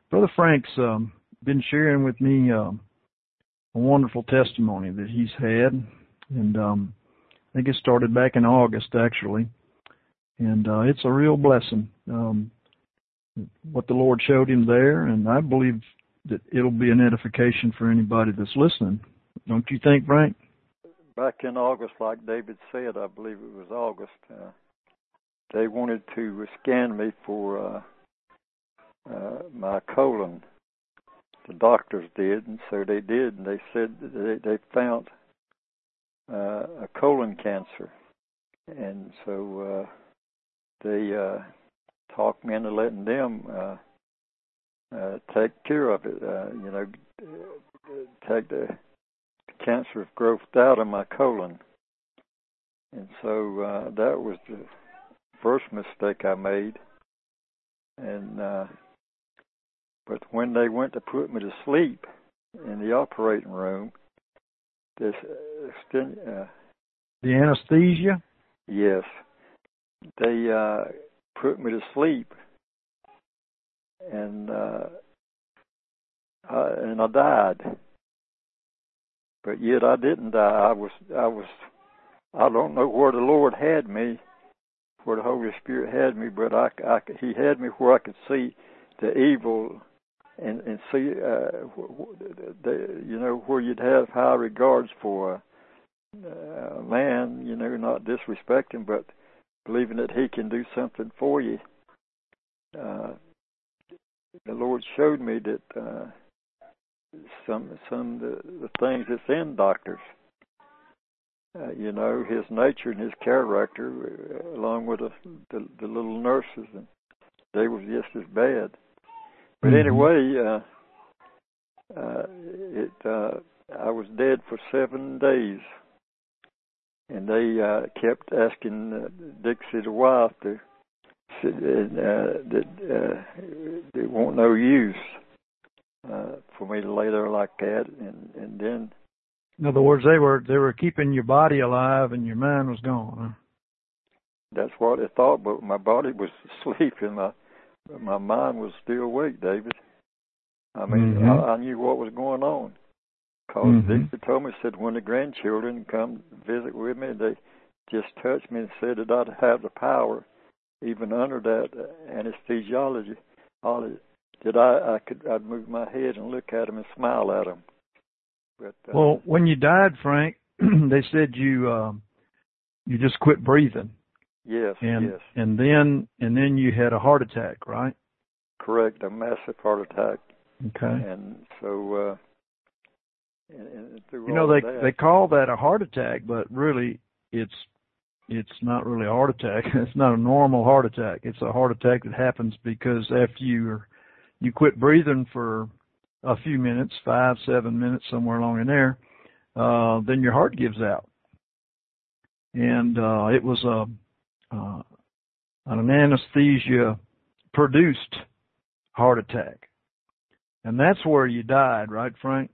Brother Frank's been sharing with me a wonderful testimony that he's had, and I think it started back in August, actually, and it's a real blessing, what the Lord showed him there, and I believe that it'll be an edification for anybody that's listening. Don't you think, Frank? Back in August, like David said, I believe it was August, they wanted to scan me for my colon. The doctors did, and so they did, and they said they found a colon cancer. And so they talked me into letting them take care of it, take the cancerous growth out of my colon. And so that was the first mistake I made. And but when they went to put me to sleep in the operating room, the anesthesia? Yes. They put me to sleep, and I died. But yet I didn't die. I don't know where the Lord had me, where the Holy Spirit had me, but He had me where I could see the evil and see, where you'd have high regards for a man, not disrespecting, but believing that he can do something for you. The Lord showed me that some of the things that's in doctors, his nature and his character, along with the little nurses, and they were just as bad. But anyway, I was dead for 7 days, and they kept asking Dixie, the wife, that it won't no use for me to lay there like that, and then. In other words, they were keeping your body alive and your mind was gone. Huh? That's what they thought, but my body was asleep and my mind was still awake, David. I mean, I knew what was going on. Because Dixie told me, said, when the grandchildren come visit with me, they just touched me and said that I'd have the power, even under that anesthesiology, that I'd move my head and look at them and smile at them. But, well, when you died, Frank, they said you just quit breathing. Yes, yes. Yes. And then you had a heart attack, right? Correct, a massive heart attack. Okay. And so, they call that a heart attack, but really it's not really a heart attack. It's not a normal heart attack. It's a heart attack that happens because after you quit breathing for a few minutes, 5-7 minutes, somewhere along in there, then your heart gives out. And it was an anesthesia-produced heart attack. And that's where you died, right, Frank?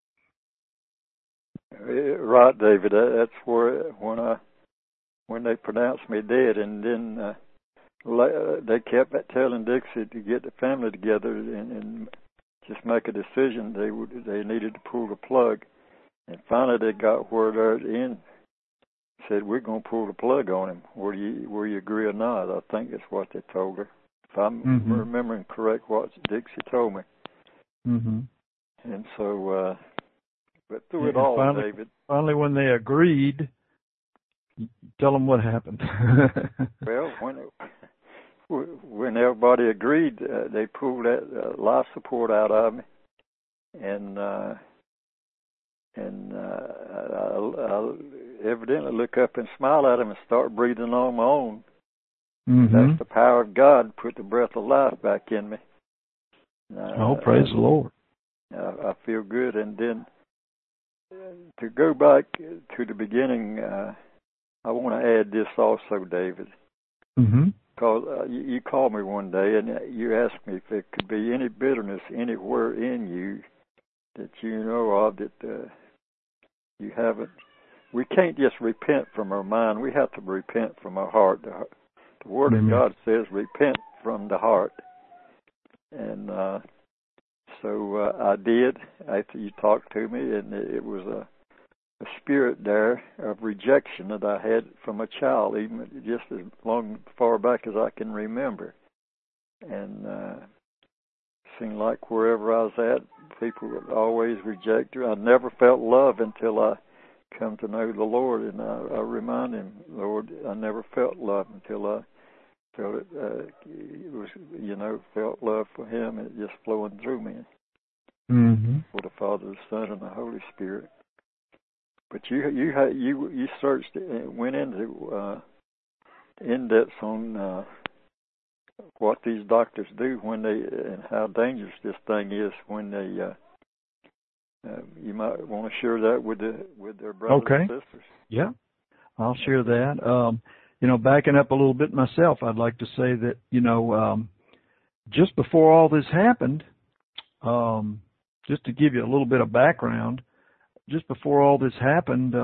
Right, David. That's where when they pronounced me dead, and then they kept telling Dixie to get the family together and just make a decision. They needed to pull the plug, and finally they got where they're in. Said, we're going to pull the plug on him. Will you agree or not? I think that's what they told her. If I'm remembering correct, what Dixie told me. And so, but through it all, David. Finally, when they agreed, tell them what happened. Well, when everybody agreed, they pulled that life support out of me, and I evidently look up and smile at them and start breathing on my own. That's the power of God, put the breath of life back in me. Praise the Lord. I feel good. And then to go back to the beginning, I want to add this also, David. Because you called me one day and you asked me if there could be any bitterness anywhere in you that you know of that you haven't. We can't just repent from our mind. We have to repent from our heart. The Word of God says repent from the heart. And so I did after you talked to me, and it was a spirit there of rejection that I had from a child, even just as far back as I can remember. And seemed like wherever I was at, people would always reject her. I never felt love until I come to know the Lord, and I remind him, Lord, I never felt love until I felt it was, felt love for him, and it just flowing through me. Mm-hmm. For the Father, the Son, and the Holy Spirit. But you searched, went into in-depth on what these doctors do when they, and how dangerous this thing is when they. You might want to share that with their brothers and sisters. Yeah, I'll share that. Backing up a little bit myself, I'd like to say that just before all this happened, just to give you a little bit of background, just before all this happened,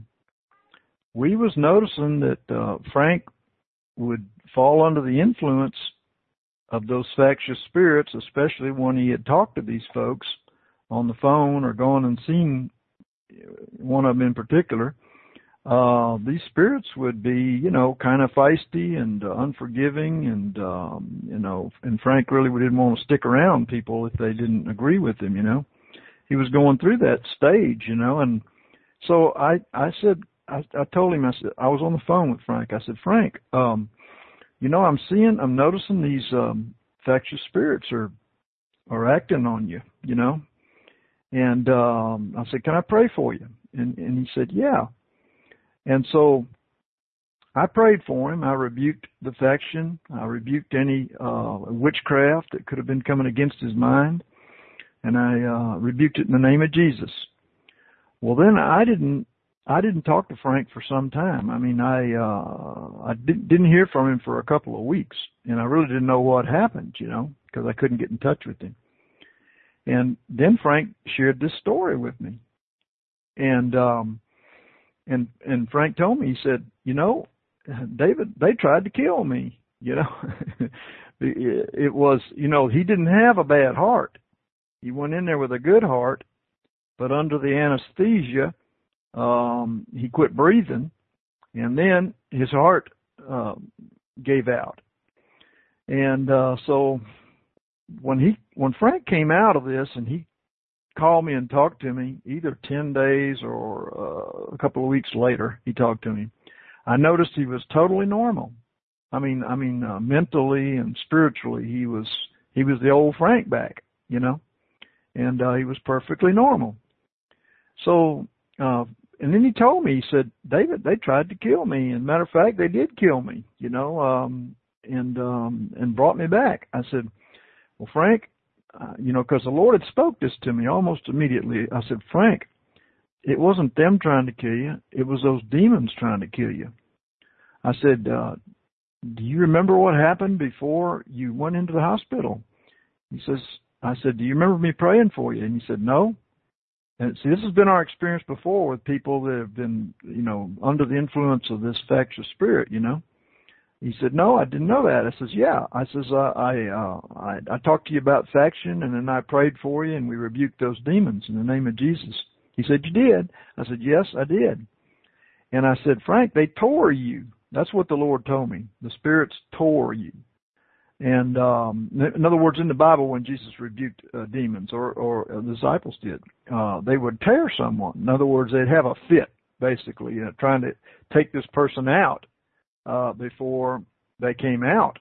we was noticing that Frank would fall under the influence of those factious spirits, especially when he had talked to these folks on the phone or gone and seen one of them in particular. These spirits would be, kind of feisty and unforgiving, and and Frank really didn't want to stick around people if they didn't agree with him. He was going through that stage, and so I said, I told him, I said, I was on the phone with Frank. I said, Frank, I'm noticing these factious spirits are acting on you, and I said, can I pray for you? And he said, yeah. And so I prayed for him. I rebuked the faction. I rebuked any witchcraft that could have been coming against his mind, and I rebuked it in the name of Jesus. Well, then I didn't talk to Frank for some time. I mean, I didn't hear from him for a couple of weeks, and I really didn't know what happened, because I couldn't get in touch with him. And then Frank shared this story with me, and Frank told me, he said, David, they tried to kill me, It was, he didn't have a bad heart. He went in there with a good heart, but under the anesthesia, he quit breathing, and then his heart gave out. And so when Frank came out of this, and he called me and talked to me, either 10 days or a couple of weeks later, he talked to me, I noticed he was totally normal. I mean, mentally and spiritually, he was the old Frank back, and he was perfectly normal. So, and then he told me, he said, David, they tried to kill me. And matter of fact, they did kill me, and brought me back. I said, well, Frank, because the Lord had spoke this to me almost immediately. I said, Frank, it wasn't them trying to kill you. It was those demons trying to kill you. I said, do you remember what happened before you went into the hospital? I said, do you remember me praying for you? And he said, no. And see, this has been our experience before with people that have been, under the influence of this factious spirit, He said, no, I didn't know that. I says, yeah. I says, I talked to you about faction, and then I prayed for you, and we rebuked those demons in the name of Jesus. He said, you did? I said, yes, I did. And I said, Frank, they tore you. That's what the Lord told me. The spirits tore you. And in other words, in the Bible, when Jesus rebuked demons, or the disciples did, they would tear someone. In other words, they'd have a fit, basically, trying to take this person out before they came out,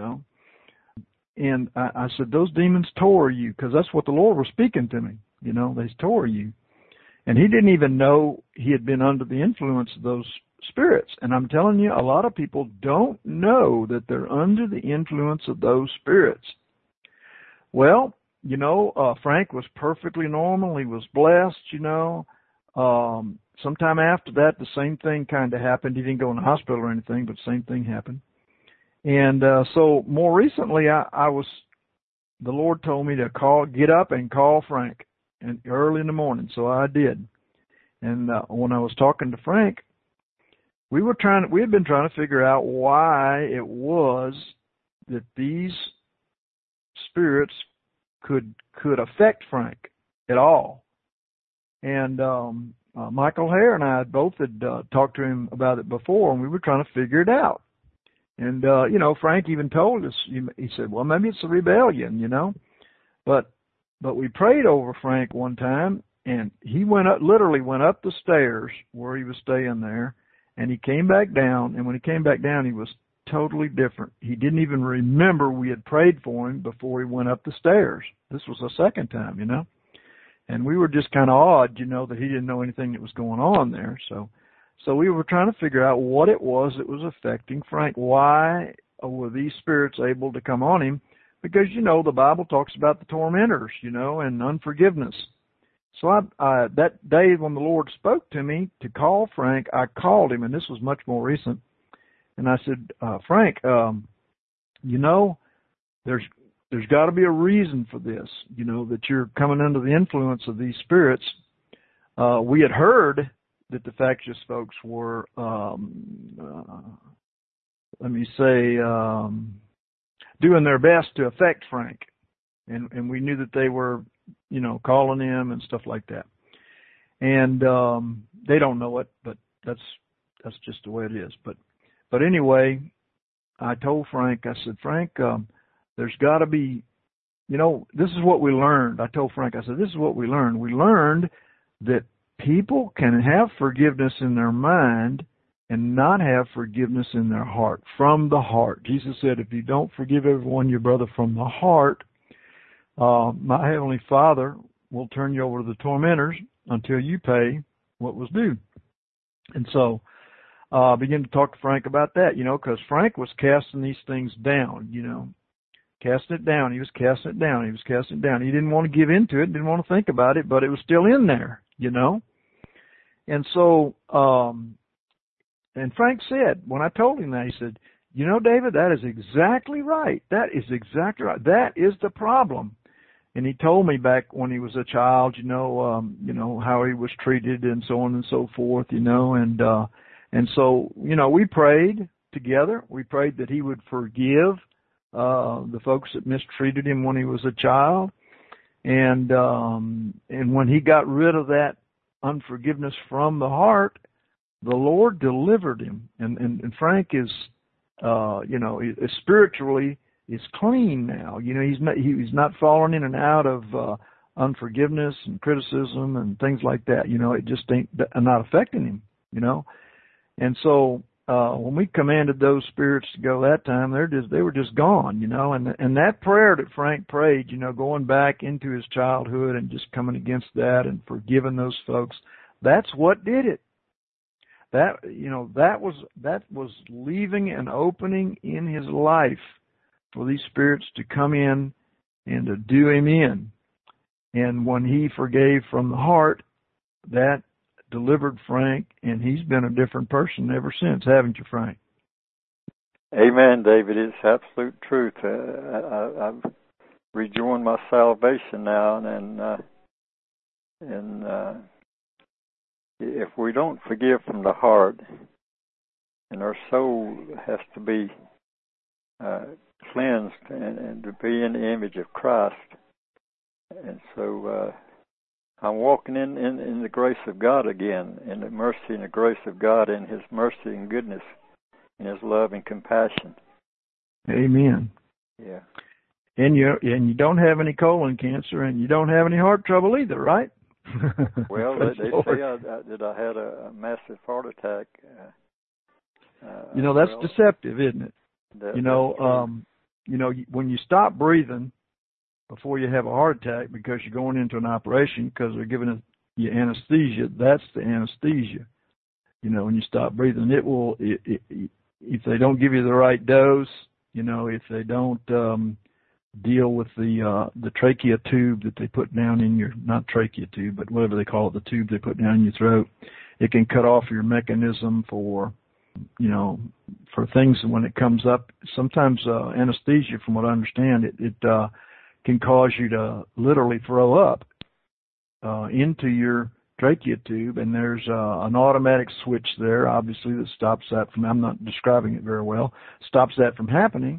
And I said, those demons tore you, because that's what the Lord was speaking to me, they tore you. And he didn't even know he had been under the influence of those spirits. And I'm telling you, a lot of people don't know that they're under the influence of those spirits. Well, Frank was perfectly normal. He was blessed, Sometime after that, the same thing kind of happened. He didn't go in the hospital or anything, but the same thing happened. And so more recently, the Lord told me to get up and call Frank early in the morning. So I did. And when I was talking to Frank, we had been trying to figure out why it was that these spirits could affect Frank at all. And Michael Hare and I both had talked to him about it before, and we were trying to figure it out. And Frank even told us, he said, well, maybe it's a rebellion, But we prayed over Frank one time, and he literally went up the stairs where he was staying there, and he came back down, and when he came back down, he was totally different. He didn't even remember we had prayed for him before he went up the stairs. This was the second time, And we were just kind of awed, that he didn't know anything that was going on there. So we were trying to figure out what it was that was affecting Frank. Why were these spirits able to come on him? Because, the Bible talks about the tormentors, and unforgiveness. So I that day when the Lord spoke to me to call Frank, I called him, and this was much more recent. And I said, Frank, there's got to be a reason for this, that you're coming under the influence of these spirits. We had heard that the factious folks were, doing their best to affect Frank. And we knew that they were, calling him and stuff like that. And they don't know it, but that's just the way it is. But anyway, I told Frank, I said, Frank, there's got to be, this is what we learned. I told Frank, I said, this is what we learned. We learned that people can have forgiveness in their mind and not have forgiveness in their heart, from the heart. Jesus said, if you don't forgive everyone your brother from the heart, my heavenly Father will turn you over to the tormentors until you pay what was due. And so I began to talk to Frank about that, because Frank was casting these things down, casting it down. He was casting it down. He was casting it down. He didn't want to give into it, didn't want to think about it, but it was still in there, And so, and Frank said, when I told him that, he said, David, that is exactly right. That is exactly right. That is the problem. And he told me back when he was a child, how he was treated and so on and so forth, and so, we prayed together. We prayed that he would forgive the folks that mistreated him when he was a child. And when he got rid of that unforgiveness from the heart, the Lord delivered him. And Frank is, spiritually is clean now. He's not falling in and out of unforgiveness and criticism and things like that. It just ain't not affecting him, And so when we commanded those spirits to go that time, they were just gone, And that prayer that Frank prayed, going back into his childhood and just coming against that and forgiving those folks, that's what did it. That was leaving an opening in his life for these spirits to come in and to do him in. And when he forgave from the heart, that delivered Frank, and he's been a different person ever since, haven't you, Frank? Amen, David. It's absolute truth. I've rejoined my salvation now, and if we don't forgive from the heart, and our soul has to be cleansed and to be in the image of Christ, and so I'm walking in the grace of God again, in the mercy and the grace of God, and His mercy and goodness, and His love and compassion. Amen. Yeah. And you don't have any colon cancer, and you don't have any heart trouble either, right? Well, they say that I had a massive heart attack. That's deceptive, isn't it? When you stop breathing before you have a heart attack because you're going into an operation because they're giving you anesthesia, that's the anesthesia. When you stop breathing, it will, if they don't give you the right dose, if they don't deal with the trachea tube that they put down in your, not trachea tube, but whatever they call it, the tube they put down in your throat, it can cut off your mechanism for things when it comes up. Sometimes anesthesia, from what I understand, it can cause you to literally throw up into your trachea tube, and there's an automatic switch there, obviously, that stops that from, I'm not describing it very well, stops that from happening.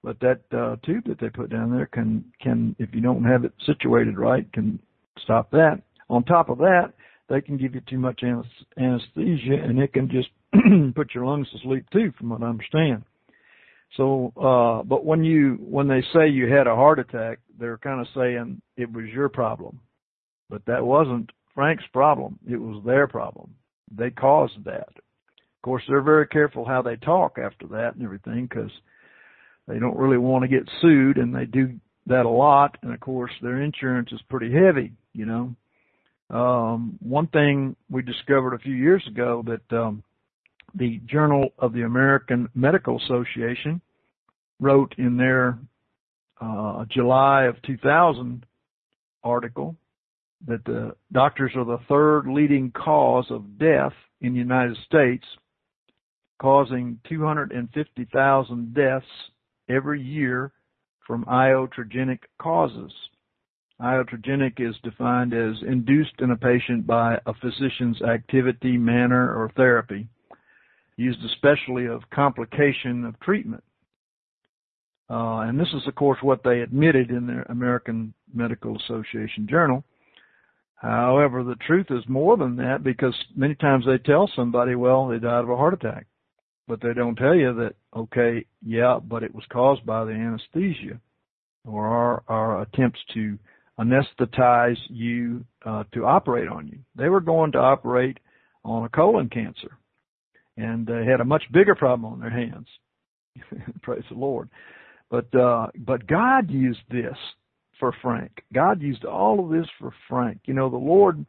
But that tube that they put down there can, if you don't have it situated right, can stop that. On top of that, they can give you too much anesthesia, and it can just put your lungs to sleep too, from what I understand. So, but when they say you had a heart attack, they're kind of saying it was your problem. But that wasn't Frank's problem. It was their problem. They caused that. Of course, they're very careful how they talk after that and everything, because they don't really want to get sued, and they do that a lot. And of course, their insurance is pretty heavy, you know. One thing we discovered a few years ago that the Journal of the American Medical Association wrote in their July of 2000 article that the doctors are the third leading cause of death in the United States, causing 250,000 deaths every year from iatrogenic causes. Iatrogenic is defined as induced in a patient by a physician's activity, manner, or therapy, used especially of complication of treatment. And this is, of course, what they admitted in their American Medical Association journal. However, the truth is more than that, because many times they tell somebody, well, they died of a heart attack. But they don't tell you that, okay, yeah, but it was caused by the anesthesia or our attempts to anesthetize you to operate on you. They were going to operate on a colon cancer, and they had a much bigger problem on their hands. Praise the Lord. But God used this for Frank. God used all of this for Frank. You know, the Lord,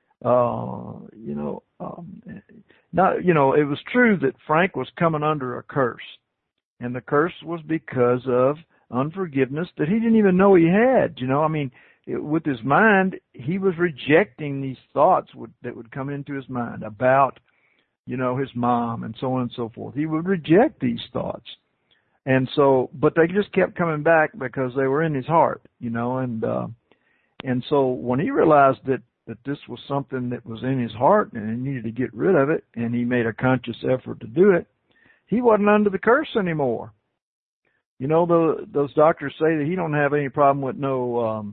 it was true that Frank was coming under a curse, and the curse was because of unforgiveness that he didn't even know he had. You know, I mean, with his mind, he was rejecting these thoughts that would come into his mind about, you know, his mom and so on and so forth. He would reject these thoughts. And so, but they just kept coming back because they were in his heart, you know, and so when he realized that this was something that was in his heart and he needed to get rid of it, and he made a conscious effort to do it, he wasn't under the curse anymore. You know, those doctors say that he don't have any problem with no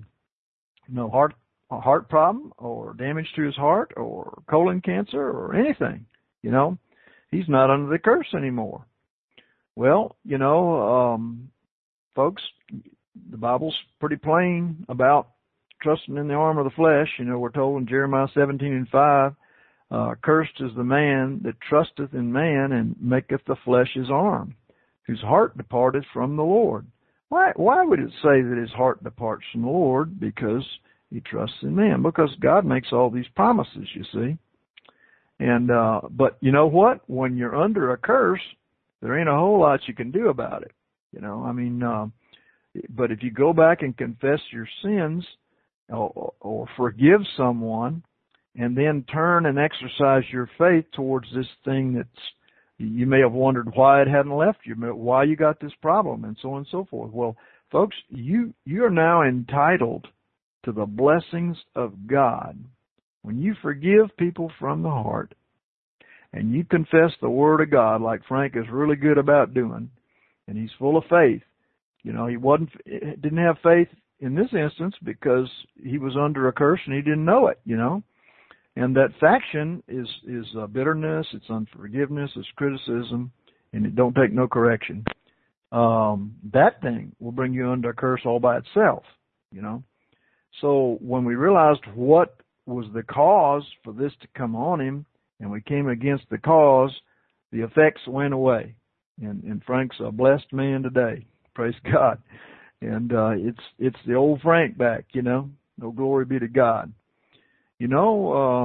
heart problem or damage to his heart or colon cancer or anything, you know. He's not under the curse anymore. Well, you know, folks, the Bible's pretty plain about trusting in the arm of the flesh. You know, we're told in Jeremiah 17:5, cursed is the man that trusteth in man and maketh the flesh his arm, whose heart departeth from the Lord. Why would it say that his heart departs from the Lord? Because he trusts in man. Because God makes all these promises, you see. And but you know what? When you're under a curse, there ain't a whole lot you can do about it. You know, I mean, but if you go back and confess your sins or forgive someone and then turn and exercise your faith towards this thing that's, you may have wondered why it hadn't left you, why you got this problem, and so on and so forth. Well, folks, you are now entitled to the blessings of God. When you forgive people from the heart, and you confess the Word of God like Frank is really good about doing, and he's full of faith. You know, he didn't have faith in this instance because he was under a curse and he didn't know it, you know. And that faction is bitterness, it's unforgiveness, it's criticism, and it don't take no correction. That thing will bring you under a curse all by itself, you know. So when we realized what was the cause for this to come on him, and we came against the cause, the effects went away. And Frank's a blessed man today. Praise God. And it's the old Frank back, you know. No glory be to God. You know,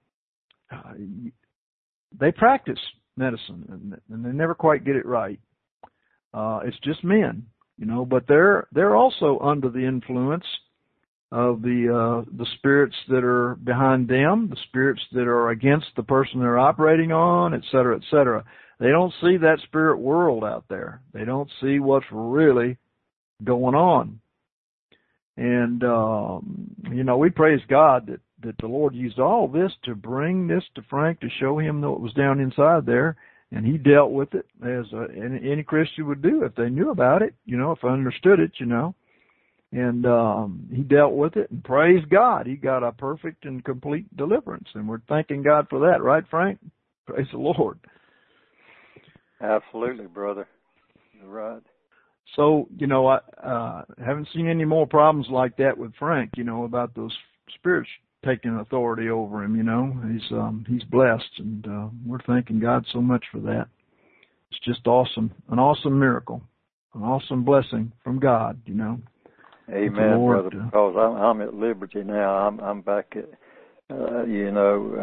they practice medicine, and they never quite get it right. It's just men, you know, but they're also under the influence of the spirits that are behind them, the spirits that are against the person they're operating on, et cetera, et cetera. They don't see that spirit world out there. They don't see what's really going on. And, you know, we praise God that the Lord used all this to bring this to Frank, to show him what was down inside there, And he dealt with it as any Christian would do if they knew about it, if I understood it, And he dealt with it, and praise God, he got a perfect and complete deliverance. And we're thanking God for that, right, Frank? Praise the Lord. Absolutely, brother. You're right. So, I haven't seen any more problems like that with Frank, about those spirits taking authority over him, He's blessed, and we're thanking God so much for that. It's just awesome, an awesome miracle, an awesome blessing from God, Amen, brother. Because I'm at liberty now. I'm back at, in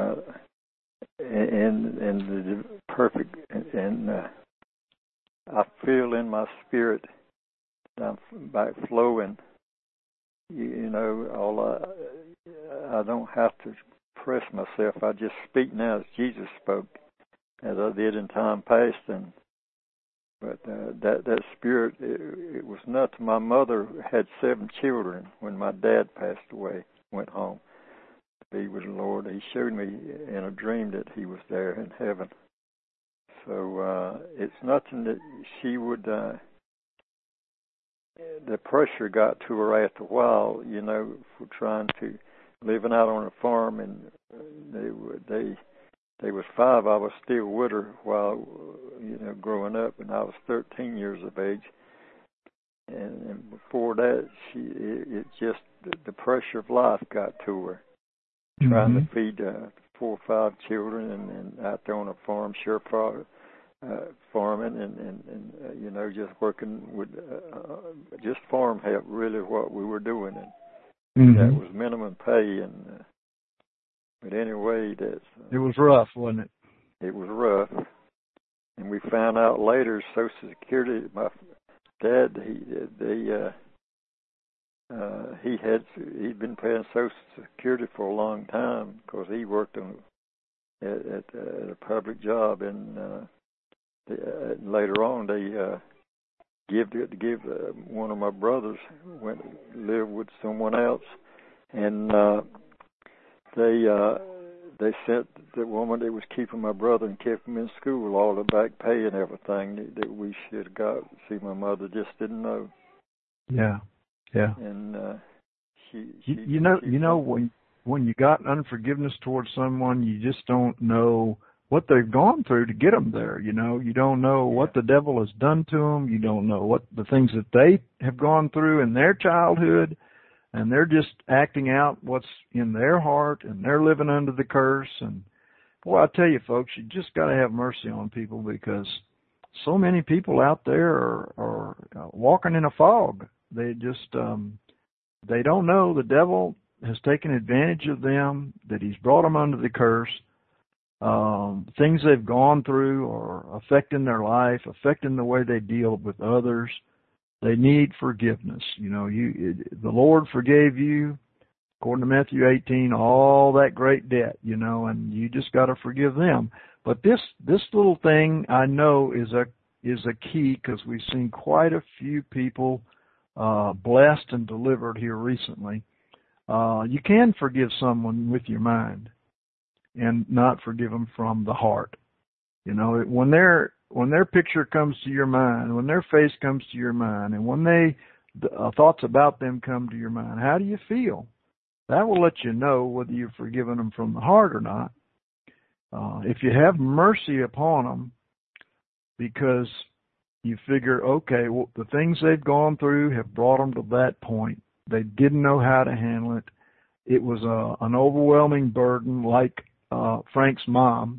the perfect, and I feel in my spirit that I'm back flowing. I don't have to press myself. I just speak now as Jesus spoke, as I did in time past. But that spirit, it was nuts. My mother had 7 children when my dad passed away, went home. He was the Lord. He showed me in a dream that he was there in heaven. So it's nothing that she would, the pressure got to her after a while, for trying to, living out on a farm, and they was 5. I was still with her while, growing up, and I was 13 years of age. And before that, it just, the pressure of life got to her, trying to feed 4 or 5 children, and out there on a farm, farming, and just working with, just farm help, really what we were doing. And that was minimum pay, and but anyway, it was rough, wasn't it? It was rough, and we found out later Social Security. My dad, he'd been paying Social Security for a long time because he worked at a public job, and later on they give one of my brothers went to live with someone else, and they sent the woman that was keeping my brother and kept him in school all the back pay and everything that we should have got. See, my mother just didn't know. Yeah. And when you got unforgiveness towards someone, you just don't know what they've gone through to get them there. You don't know what the devil has done to them. You don't know what the things that they have gone through in their childhood. And they're just acting out what's in their heart, and they're living under the curse. And boy, I tell you, folks, you just got to have mercy on people, because so many people out there are walking in a fog. They just they don't know the devil has taken advantage of them, that he's brought them under the curse. Things they've gone through are affecting their life, affecting the way they deal with others. They need forgiveness. The Lord forgave you, according to Matthew 18, all that great debt, and you just got to forgive them. But this little thing I know is a key, because we've seen quite a few people blessed and delivered here recently. You can forgive someone with your mind and not forgive them from the heart. When their picture comes to your mind, when their face comes to your mind, and when thoughts about them come to your mind, how do you feel? That will let you know whether you've forgiven them from the heart or not. If you have mercy upon them, because you figure, okay, well, the things they've gone through have brought them to that point. They didn't know how to handle it. It was an overwhelming burden, like Frank's mom,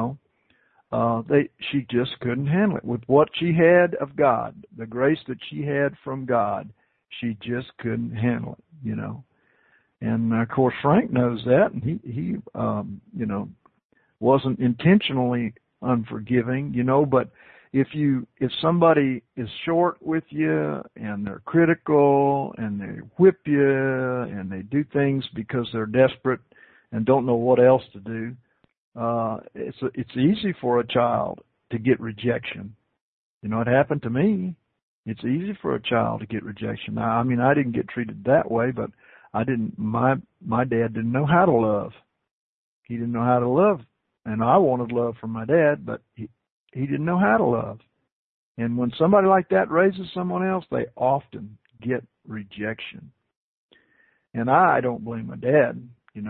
she just couldn't handle it. With what she had of God, the grace that she had from God, she just couldn't handle it, And of course Frank knows that, and he wasn't intentionally unforgiving, but if somebody is short with you and they're critical and they whip you and they do things because they're desperate and don't know what else to do, it's easy for a child to get rejection. It happened to me. It's easy for a child to get rejection. Now, I didn't get treated that way, but my dad didn't know how to love. He didn't know how to love, and I wanted love from my dad, but He didn't know how to love. And when somebody like that raises someone else, they often get rejection. And I don't blame my dad.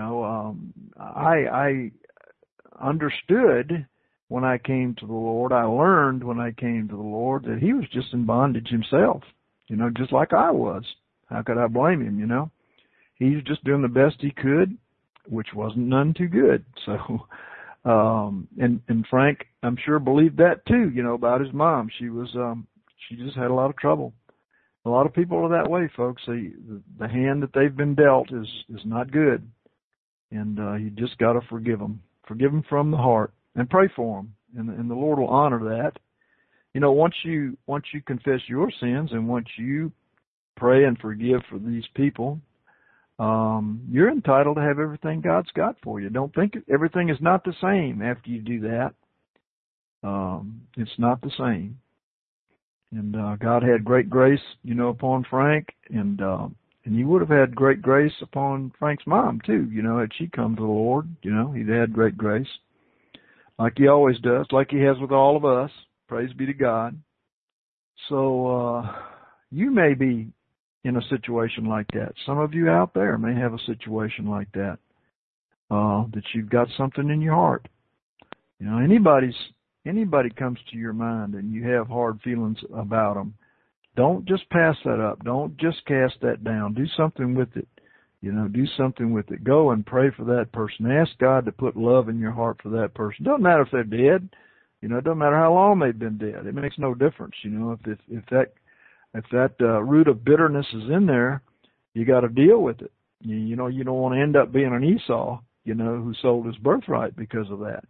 I understood when I came to the Lord. I learned when I came to the Lord that he was just in bondage himself, just like I was. How could I blame him, He was just doing the best he could, which wasn't none too good. So, and Frank, I'm sure, believed that too, about his mom. She just had a lot of trouble. A lot of people are that way, folks. The hand that they've been dealt is not good. And you just got to forgive them. Forgive them from the heart and pray for them. And the Lord will honor that. Once you confess your sins and once you pray and forgive for these people, you're entitled to have everything God's got for you. Don't think everything is not the same after you do that. It's not the same. And God had great grace, upon Frank, and he would have had great grace upon Frank's mom too, had she come to the Lord. He'd had great grace, like he always does, like he has with all of us. Praise be to God. So you may be in a situation like that. Some of you out there may have a situation like that, that you've got something in your heart. Anybody comes to your mind and you have hard feelings about them, don't just pass that up. Don't just cast that down. Do something with it. Do something with it. Go and pray for that person. Ask God to put love in your heart for that person. Doesn't matter if they're dead. It doesn't matter how long they've been dead. It makes no difference. If that root of bitterness is in there, you got to deal with it. You don't want to end up being an Esau, who sold his birthright because of that.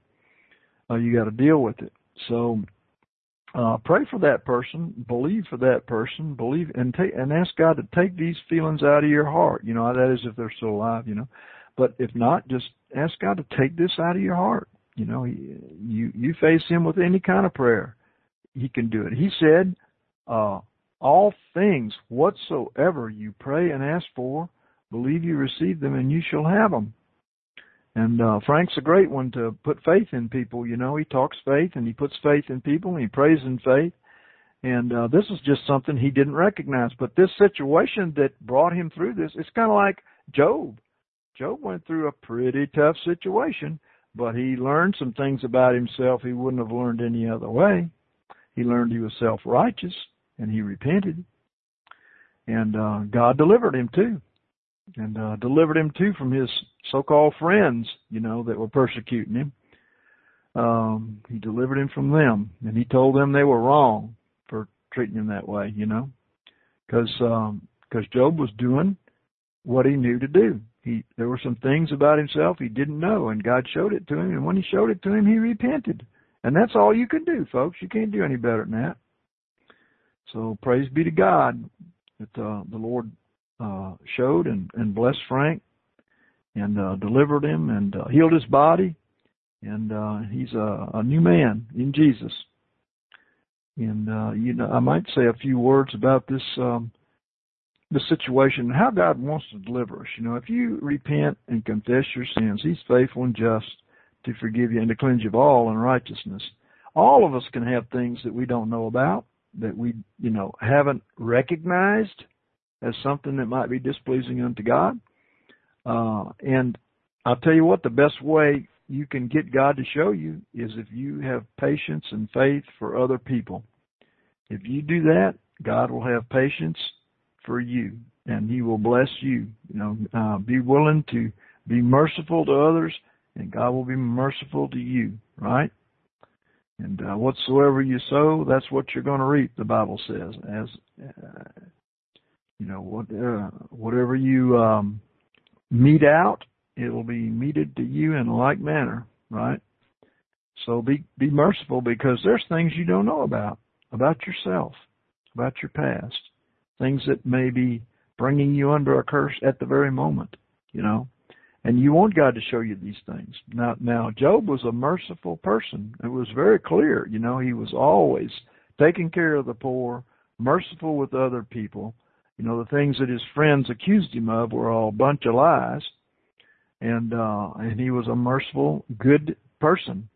You got to deal with it. So pray for that person, believe for that person, believe and ask God to take these feelings out of your heart. That is if they're still alive. But if not, just ask God to take this out of your heart. You face Him with any kind of prayer, He can do it. He said, all things whatsoever you pray and ask for, believe you receive them, and you shall have them. And Frank's a great one to put faith in people. He talks faith, and he puts faith in people, and he prays in faith. And this is just something he didn't recognize. But this situation that brought him through this, it's kind of like Job. Job went through a pretty tough situation, but he learned some things about himself he wouldn't have learned any other way. He learned he was self-righteous, and he repented. And God delivered him too. And delivered him too from his so-called friends, that were persecuting him. He delivered him from them, and he told them they were wrong for treating him that way, because Job was doing what he knew to do. There were some things about himself he didn't know, and God showed it to him, and when He showed it to him, he repented. And that's all you can do, folks. You can't do any better than that. So praise be to God that the Lord showed and blessed Frank and delivered him and healed his body, and he's a new man in Jesus. And I might say a few words about this situation, how God wants to deliver us. If you repent and confess your sins, He's faithful and just to forgive you and to cleanse you of all unrighteousness. All of us can have things that we don't know about, that we haven't recognized as something that might be displeasing unto God. And I'll tell you what, the best way you can get God to show you is if you have patience and faith for other people. If you do that, God will have patience for you, and He will bless you. Be willing to be merciful to others, and God will be merciful to you, right? And whatsoever you sow, that's what you're going to reap, the Bible says. As whatever you mete out, it will be meted to you in like manner, right? So be merciful, because there's things you don't know about yourself, about your past, things that may be bringing you under a curse at the very moment, and you want God to show you these things. Now, Job was a merciful person. It was very clear, he was always taking care of the poor, merciful with other people. The things that his friends accused him of were all a bunch of lies, and he was a merciful, good person.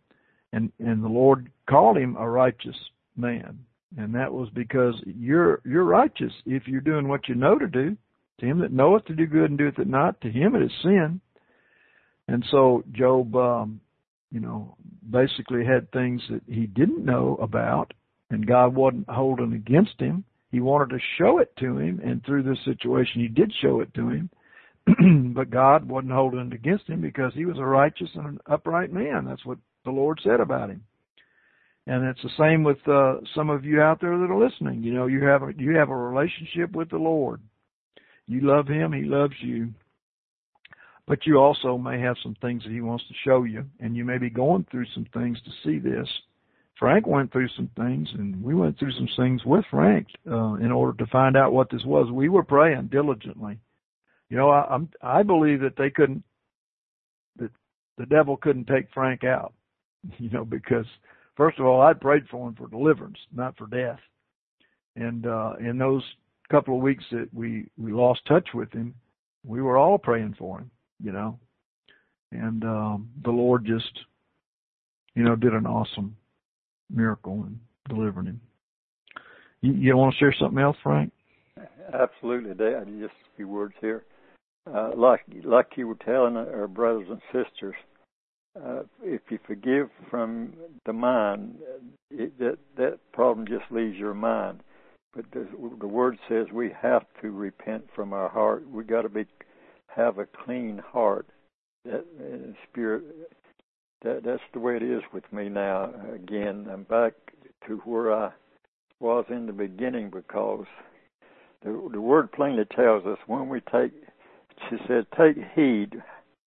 And the Lord called him a righteous man. And that was because you're righteous if you're doing what you know to do. To him that knoweth to do good and doeth it not, to him it is sin. And so Job, basically had things that he didn't know about, and God wasn't holding against him. He wanted to show it to him, and through this situation he did show it to him. But God wasn't holding it against him because he was a righteous and an upright man. That's what the Lord said about him. And it's the same with some of you out there that are listening. You have a relationship with the Lord. You love him, he loves you. But you also may have some things that he wants to show you, and you may be going through some things to see this. Frank went through some things, and we went through some things with Frank in order to find out what this was. We were praying diligently. I believe that that the devil couldn't take Frank out, because first of all, I prayed for him for deliverance, not for death. And in those couple of weeks that we lost touch with him, we were all praying for him, and the Lord just, did an awesome miracle in delivering him. You want to share something else, Frank? Absolutely, Dad. Just a few words here. Like you were telling our brothers and sisters, if you forgive from the mind, that problem just leaves your mind. But the Word says we have to repent from our heart. We got to have a clean heart. That spirit. That's the way it is with me now. Again, I'm back to where I was in the beginning, because the Word plainly tells us when we take. She said, "Take heed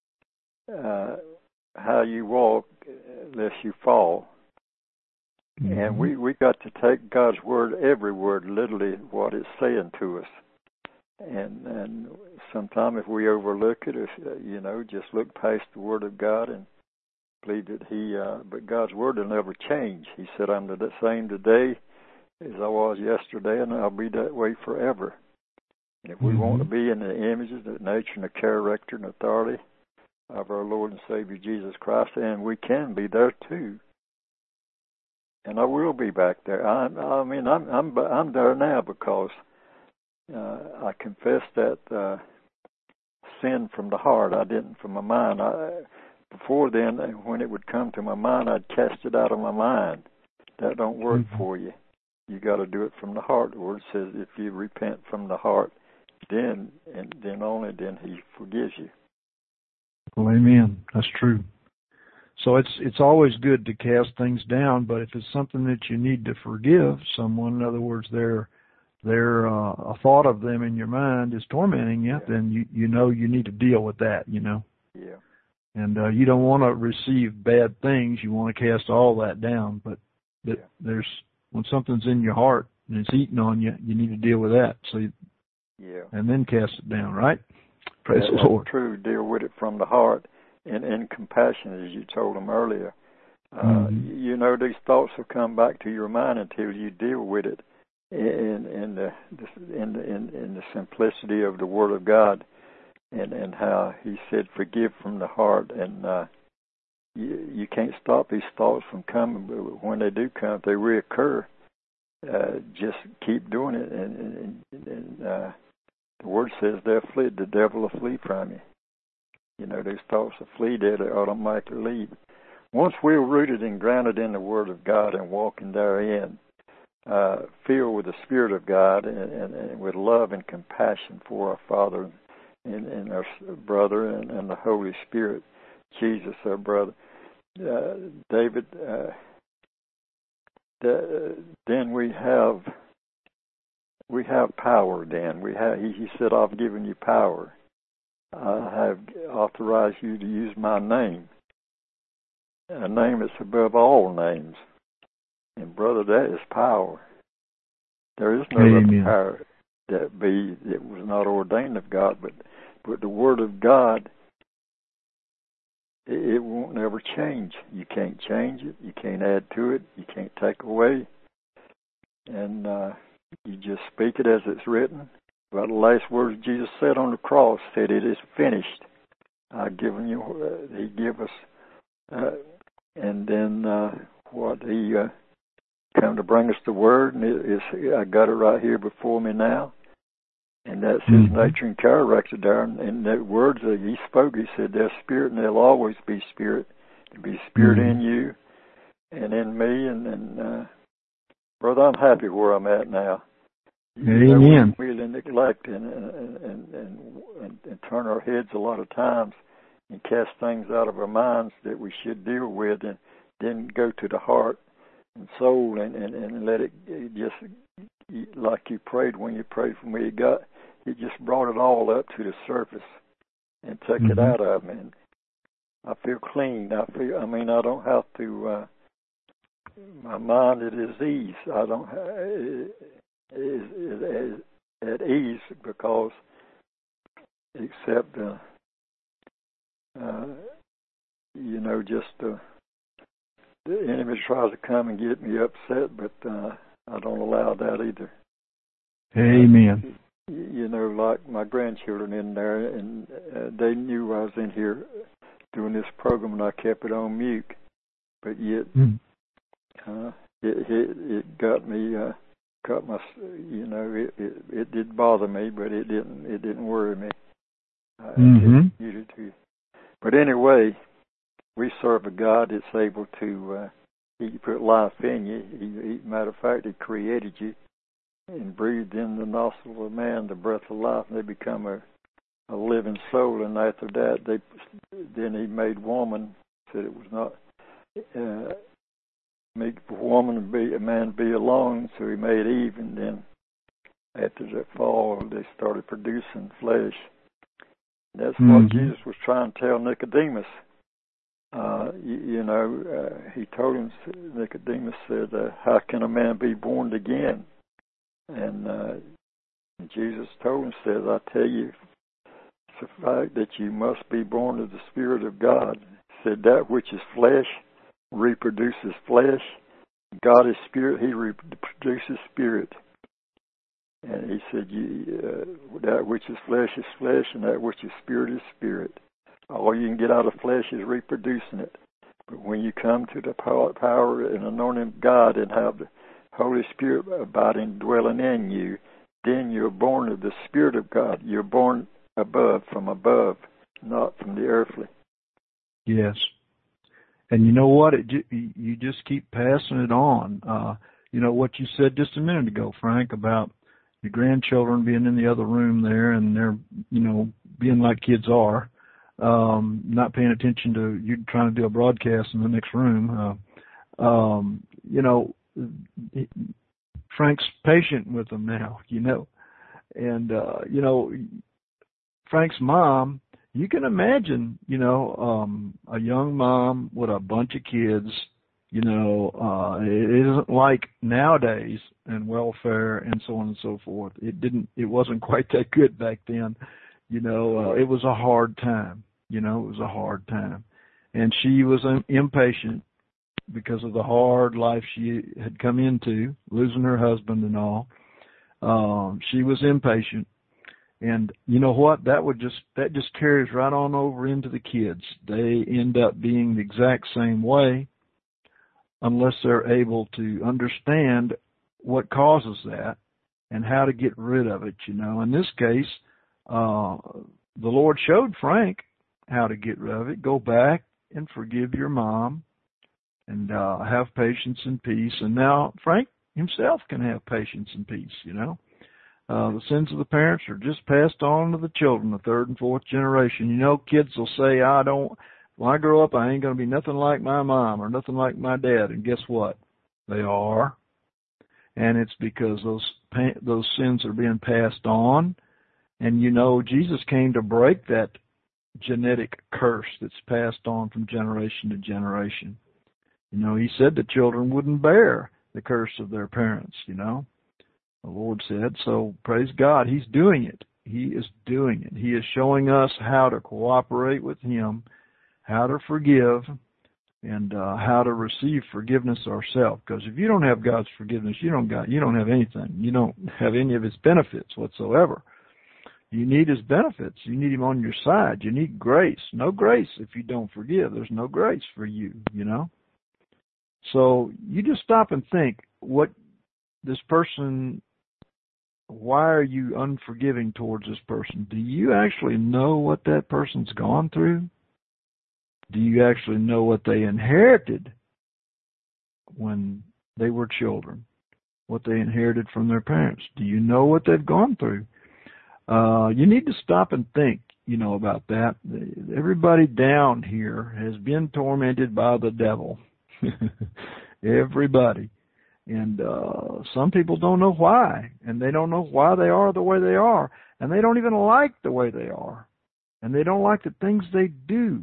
how you walk, lest you fall." Mm-hmm. And we got to take God's Word, every word, literally what it's saying to us. And sometimes if we overlook it, just look past the Word of God and believe that but God's Word will never change. He said, "I'm the same today as I was yesterday, and I'll be that way forever." And if we want to be in the images, the nature, and the character and authority of our Lord and Savior Jesus Christ, and we can be there too. And I will be back there. I'm there now, because I confessed that sin from the heart. I didn't from my mind. Before then, when it would come to my mind, I'd cast it out of my mind. That don't work for you. You got to do it from the heart. The Word says, if you repent from the heart, then He forgives you. Well, amen. That's true. So it's always good to cast things down, but if it's something that you need to forgive someone, in other words, a thought of them in your mind is tormenting you, then you need to deal with that, Yeah. And you don't want to receive bad things. You want to cast all that down. But there's when something's in your heart and it's eating on you, you need to deal with that. And then cast it down, right? Praise the Lord. True. Deal with it from the heart and compassion, as you told them earlier. These thoughts will come back to your mind until you deal with it in the simplicity of the Word of God. And how He said, forgive from the heart. And you can't stop these thoughts from coming, but when they do come, if they reoccur, just keep doing it. And the Word says they'll flee, the devil will flee from you. Those thoughts will flee, they automatically leave. Once we're rooted and grounded in the Word of God and walking therein, filled with the Spirit of God and with love and compassion for our Father and our brother and the Holy Spirit, Jesus, our brother, David, then we have power. Then he said, "I've given you power. I have authorized you to use my name, a name that's above all names." And brother, that is power. There is no other power that was not ordained of God, but the Word of God, it won't never change. You can't change it. You can't add to it. You can't take away. And you just speak it as it's written. But the last words Jesus said on the cross said, "It is finished." I've given you. He gave us And then what he come to bring us the Word, and I got it right here before me now. And that's his nature and character there. And the words that he spoke, he said, there's spirit and there'll always be spirit. There'll be spirit in you and in me. And brother, I'm happy where I'm at now. Amen. We really neglect and turn our heads a lot of times and cast things out of our minds that we should deal with, and then go to the heart and soul and let it just, like you prayed when you prayed for me, it just brought it all up to the surface and took it out of me. And I feel clean. I don't have to, my mind it is ease. I don't is at ease because except just the enemy tries to come and get me upset, but I don't allow that either. Amen. Like my grandchildren in there, and they knew I was in here doing this program, and I kept it on mute. But yet, it got me, got my, it did bother me, but it didn't worry me. It needed to. But anyway, we serve a God that's able to, He put life in you. Matter of fact, He created you and breathed in the nostril of man the breath of life, and they become a living soul. And after that, then He made woman, said it was not make woman and a man be alone, so He made Eve, and then after the fall, they started producing flesh. That's what Jesus was trying to tell Nicodemus. He told him, Nicodemus said, how can a man be born again? And Jesus told him, says, I tell you, it's a fact that you must be born of the Spirit of God. He said, that which is flesh reproduces flesh. God is spirit, He reproduces spirit. And He said, that which is flesh, and that which is spirit. All you can get out of flesh is reproducing it. But when you come to the power and anointing of God and have the Holy Spirit abiding, dwelling in you, then you're born of the Spirit of God. You're born from above, not from the earthly. Yes. And you know what? You just keep passing it on. What you said just a minute ago, Frank, about your grandchildren being in the other room there, and they're, being like kids are, not paying attention to you trying to do a broadcast in the next room. Frank's patient with them now, and, Frank's mom, you can imagine, a young mom with a bunch of kids, it isn't like nowadays and welfare and so on and so forth. It wasn't quite that good back then. It was a hard time, And she was impatient because of the hard life she had come into, losing her husband and all. She was impatient. And you know what? That just carries right on over into the kids. They end up being the exact same way unless they're able to understand what causes that and how to get rid of it, In this case, the Lord showed Frank how to get rid of it. Go back and forgive your mom and have patience and peace. And now Frank himself can have patience and peace, The sins of the parents are just passed on to the children, the third and fourth generation. Kids will say, when I grow up, I ain't going to be nothing like my mom or nothing like my dad. And guess what? They are. And it's because those sins are being passed on. And Jesus came to break that genetic curse that's passed on from generation to generation. He said the children wouldn't bear the curse of their parents, The Lord said, so praise God, He's doing it. He is doing it. He is showing us how to cooperate with Him, how to forgive, and how to receive forgiveness ourselves. Because if you don't have God's forgiveness, you don't have anything. You don't have any of His benefits whatsoever. You need His benefits. You need Him on your side. You need grace. No grace if you don't forgive. There's no grace for you, So you just stop and think, what this person, why are you unforgiving towards this person? Do you actually know what that person's gone through? Do you actually know what they inherited when they were children? What they inherited from their parents? Do you know what they've gone through? You need to stop and think, about that. Everybody down here has been tormented by the devil. Everybody. And some people don't know why, and they don't know why they are the way they are, and they don't even like the way they are, and they don't like the things they do,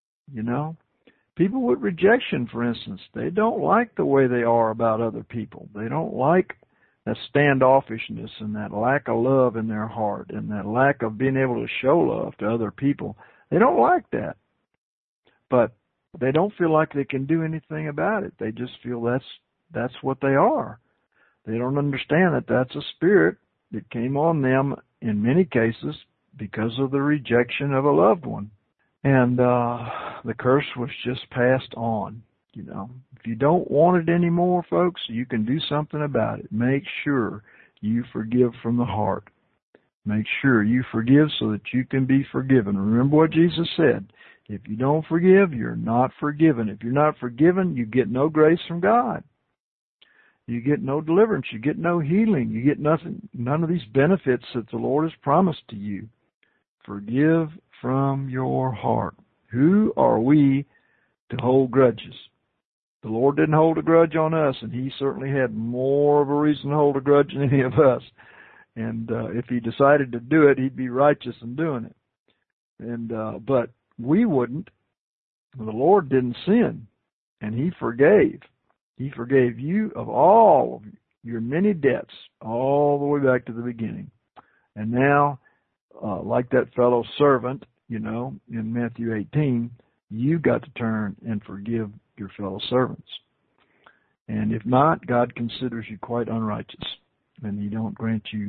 People with rejection, for instance, they don't like the way they are about other people. They don't like that standoffishness and that lack of love in their heart and that lack of being able to show love to other people. They don't like that. But they don't feel like they can do anything about it. They just feel that's what they are. They don't understand that that's a spirit that came on them in many cases because of the rejection of a loved one. And the curse was just passed on, If you don't want it anymore, folks, you can do something about it. Make sure you forgive from the heart. Make sure you forgive so that you can be forgiven. Remember what Jesus said. If you don't forgive, you're not forgiven. If you're not forgiven, you get no grace from God. You get no deliverance. You get no healing. You get nothing, none of these benefits that the Lord has promised to you. Forgive from your heart. Who are we to hold grudges? The Lord didn't hold a grudge on us, and He certainly had more of a reason to hold a grudge than any of us. And if He decided to do it, He'd be righteous in doing it. And but we wouldn't. The Lord didn't sin, and He forgave. He forgave you of all of your many debts, all the way back to the beginning. And now, like that fellow servant, in Matthew 18, you've got to turn and forgive your fellow servants. And if not, God considers you quite unrighteous, and He don't grant you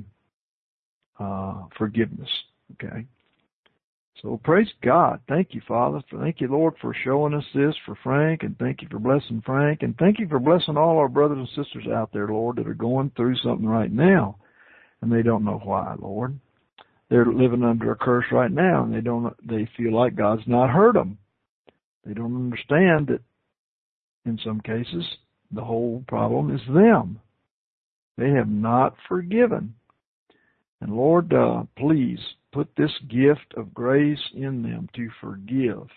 forgiveness. Okay? So praise God. Thank you, Father. Thank you, Lord, for showing us this for Frank, and thank you for blessing Frank, and thank you for blessing all our brothers and sisters out there, Lord, that are going through something right now, and they don't know why, Lord. They're living under a curse right now, and they feel like God's not heard them. They don't understand that in some cases the whole problem is them. They have not forgiven. And Lord, please put this gift of grace in them to forgive,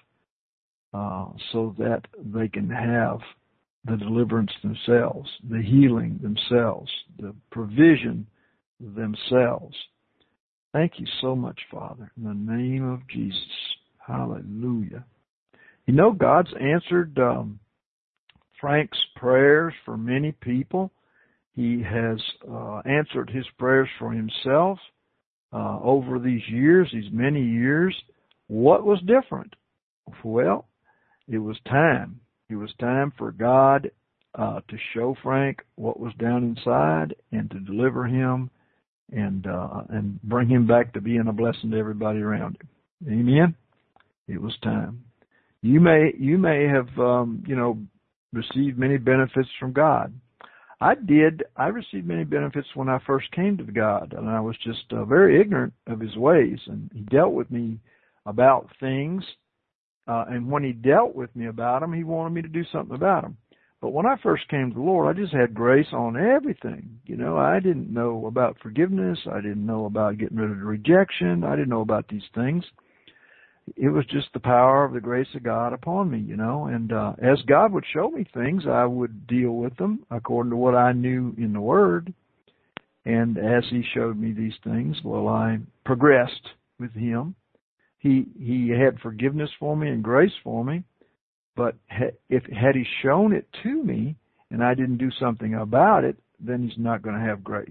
so that they can have the deliverance themselves, the healing themselves, the provision themselves. Thank you so much, Father, in the name of Jesus. Hallelujah. God's answered Frank's prayers for many people. He has answered his prayers for himself over these years, these many years. What was different? Well, it was time. It was time for God to show Frank what was down inside and to deliver him and bring him back to being a blessing to everybody around him. Amen? It was time. You may have received many benefits from God. I did. I received many benefits when I first came to God, and I was just very ignorant of His ways, and He dealt with me about things, and when He dealt with me about them, He wanted me to do something about them. But when I first came to the Lord, I just had grace on everything. I didn't know about forgiveness. I didn't know about getting rid of the rejection. I didn't know about these things. It was just the power of the grace of God upon me, and as God would show me things, I would deal with them according to what I knew in the Word. And as He showed me these things, well, I progressed with Him. He had forgiveness for me and grace for me, but had He shown it to me and I didn't do something about it, then He's not going to have grace,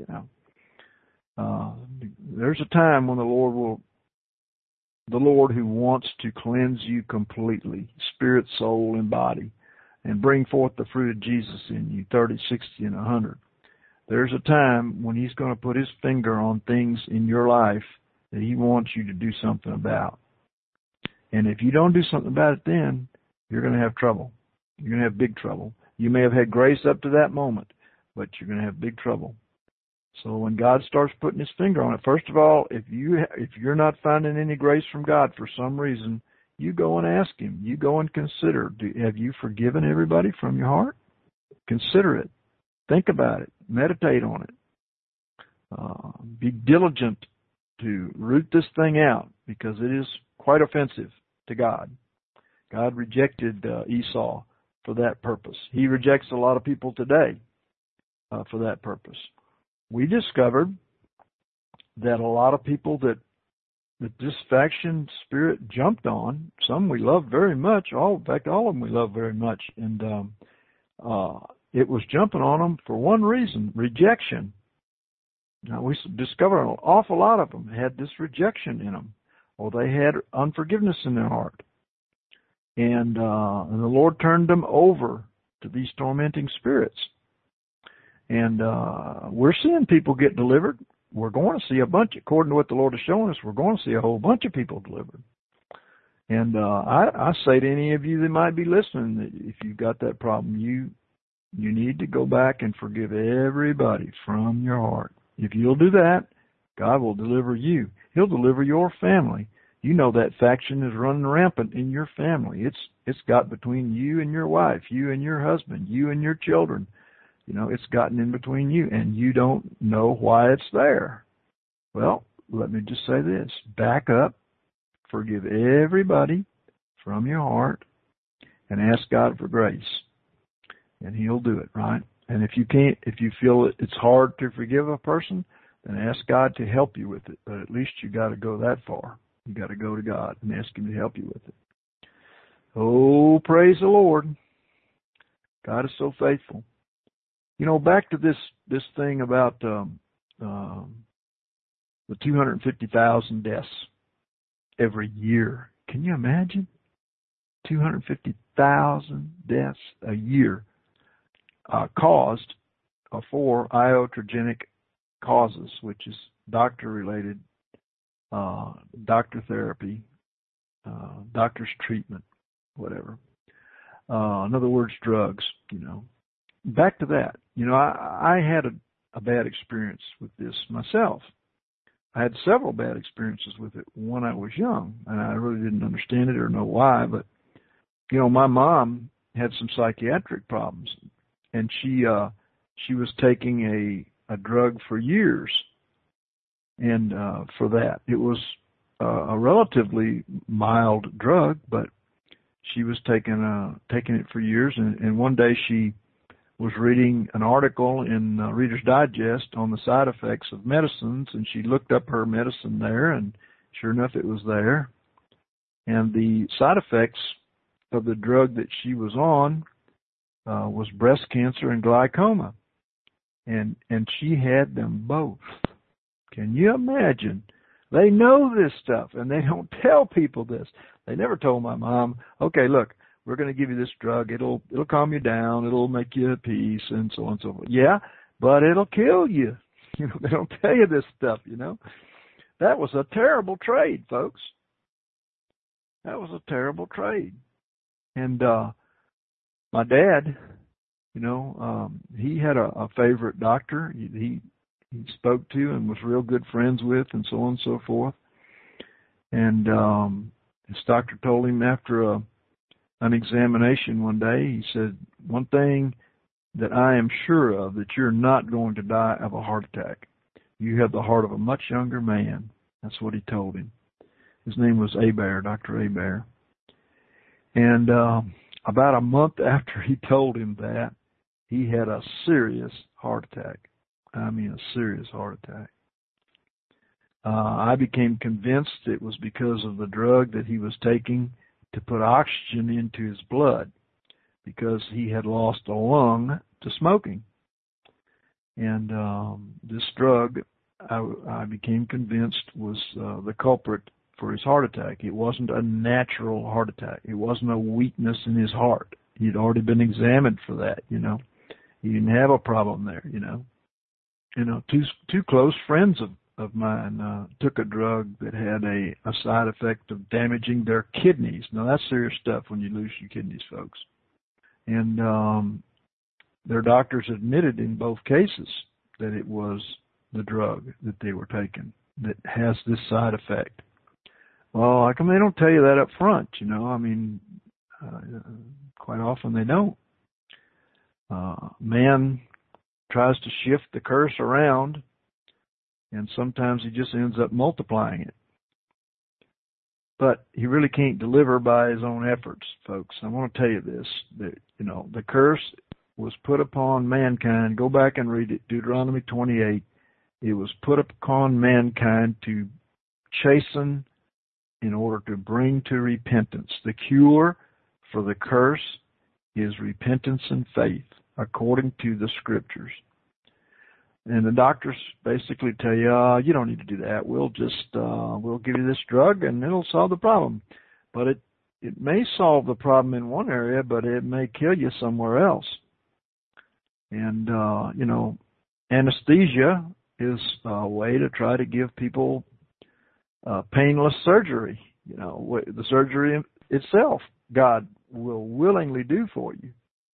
There's a time when the Lord who wants to cleanse you completely, spirit, soul, and body, and bring forth the fruit of Jesus in you, 30, 60, and 100. There's a time when He's going to put His finger on things in your life that He wants you to do something about. And if you don't do something about it then, you're going to have trouble. You're going to have big trouble. You may have had grace up to that moment, but you're going to have big trouble. So when God starts putting his finger on it, first of all, if you're not finding any grace from God for some reason, you go and ask him. You go and consider. Have you forgiven everybody from your heart? Consider it. Think about it. Meditate on it. Be diligent to root this thing out, because it is quite offensive to God. God rejected Esau for that purpose. He rejects a lot of people today for that purpose. We discovered that a lot of people that this faction spirit jumped on, some we love very much, in fact, all of them we love very much, and it was jumping on them for one reason: rejection. Now, we discovered an awful lot of them had this rejection in them, or they had unforgiveness in their heart. And the Lord turned them over to these tormenting spirits. And we're seeing people get delivered. We're going to see a bunch, according to what the Lord is showing us, we're going to see a whole bunch of people delivered. And I say to any of you that might be listening, that if you've got that problem, you need to go back and forgive everybody from your heart. If you'll do that, God will deliver you. He'll deliver your family. You know that faction is running rampant in your family. It's got between you and your wife, you and your husband, you and your children. You know, it's gotten in between you, and you don't know why it's there. Well, let me just say this. Back up, forgive everybody from your heart, and ask God for grace. And he'll do it, right? And if you feel it's hard to forgive a person, then ask God to help you with it. But at least you got to go that far. You got to go to God and ask him to help you with it. Oh, praise the Lord. God is so faithful. You know, back to this thing about the 250,000 deaths every year. Can you imagine? 250,000 deaths a year caused for iatrogenic causes, which is doctor-related, doctor therapy, doctor's treatment, whatever. In other words, drugs, you know. Back to that. You know, I had a bad experience with this myself. I had several bad experiences with it when I was young, and I really didn't understand it or know why, but, you know, my mom had some psychiatric problems, and she was taking a drug for years, and for that. It was a relatively mild drug, but she was taking it for years, and one day she was reading an article in Reader's Digest on the side effects of medicines, and she looked up her medicine there, and sure enough, it was there. And the side effects of the drug that she was on was breast cancer and glaucoma. And she had them both. Can you imagine? They know this stuff, and they don't tell people this. They never told my mom, okay, look, we're going to give you this drug. It'll calm you down. It'll make you at peace, and so on and so forth. Yeah, but it'll kill you. You know, they don't tell you this stuff, you know. That was a terrible trade, folks. That was a terrible trade. And my dad, you know, he had a favorite doctor he spoke to and was real good friends with, and so on and so forth. And his doctor told him after an examination one day, he said, one thing that I am sure of, that you're not going to die of a heart attack. You have the heart of a much younger man. That's what he told him. His name was Hebert, Dr. Hebert. And about a month after he told him that, he had a serious heart attack. I mean, a serious heart attack. I became convinced it was because of the drug that he was taking to put oxygen into his blood, because he had lost a lung to smoking. And this drug, I became convinced, was the culprit for his heart attack. It wasn't a natural heart attack. It wasn't a weakness in his heart. He'd already been examined for that, you know. He didn't have a problem there, you know. You know, two close friends of mine took a drug that had a side effect of damaging their kidneys. Now, that's serious stuff when you lose your kidneys, folks. And their doctors admitted in both cases that it was the drug that they were taking that has this side effect. Well, how come they don't tell you that up front? Quite often they don't. Man tries to shift the curse around, and sometimes he just ends up multiplying it. But he really can't deliver by his own efforts, folks. I want to tell you this, that, the curse was put upon mankind. Go back and read it, Deuteronomy 28. It was put upon mankind to chasten in order to bring to repentance. The cure for the curse is repentance and faith, according to the Scriptures. And the doctors basically tell you, you don't need to do that. We'll give you this drug and it'll solve the problem. But it may solve the problem in one area, but it may kill you somewhere else. And, anesthesia is a way to try to give people painless surgery. The surgery itself, God will willingly do for you.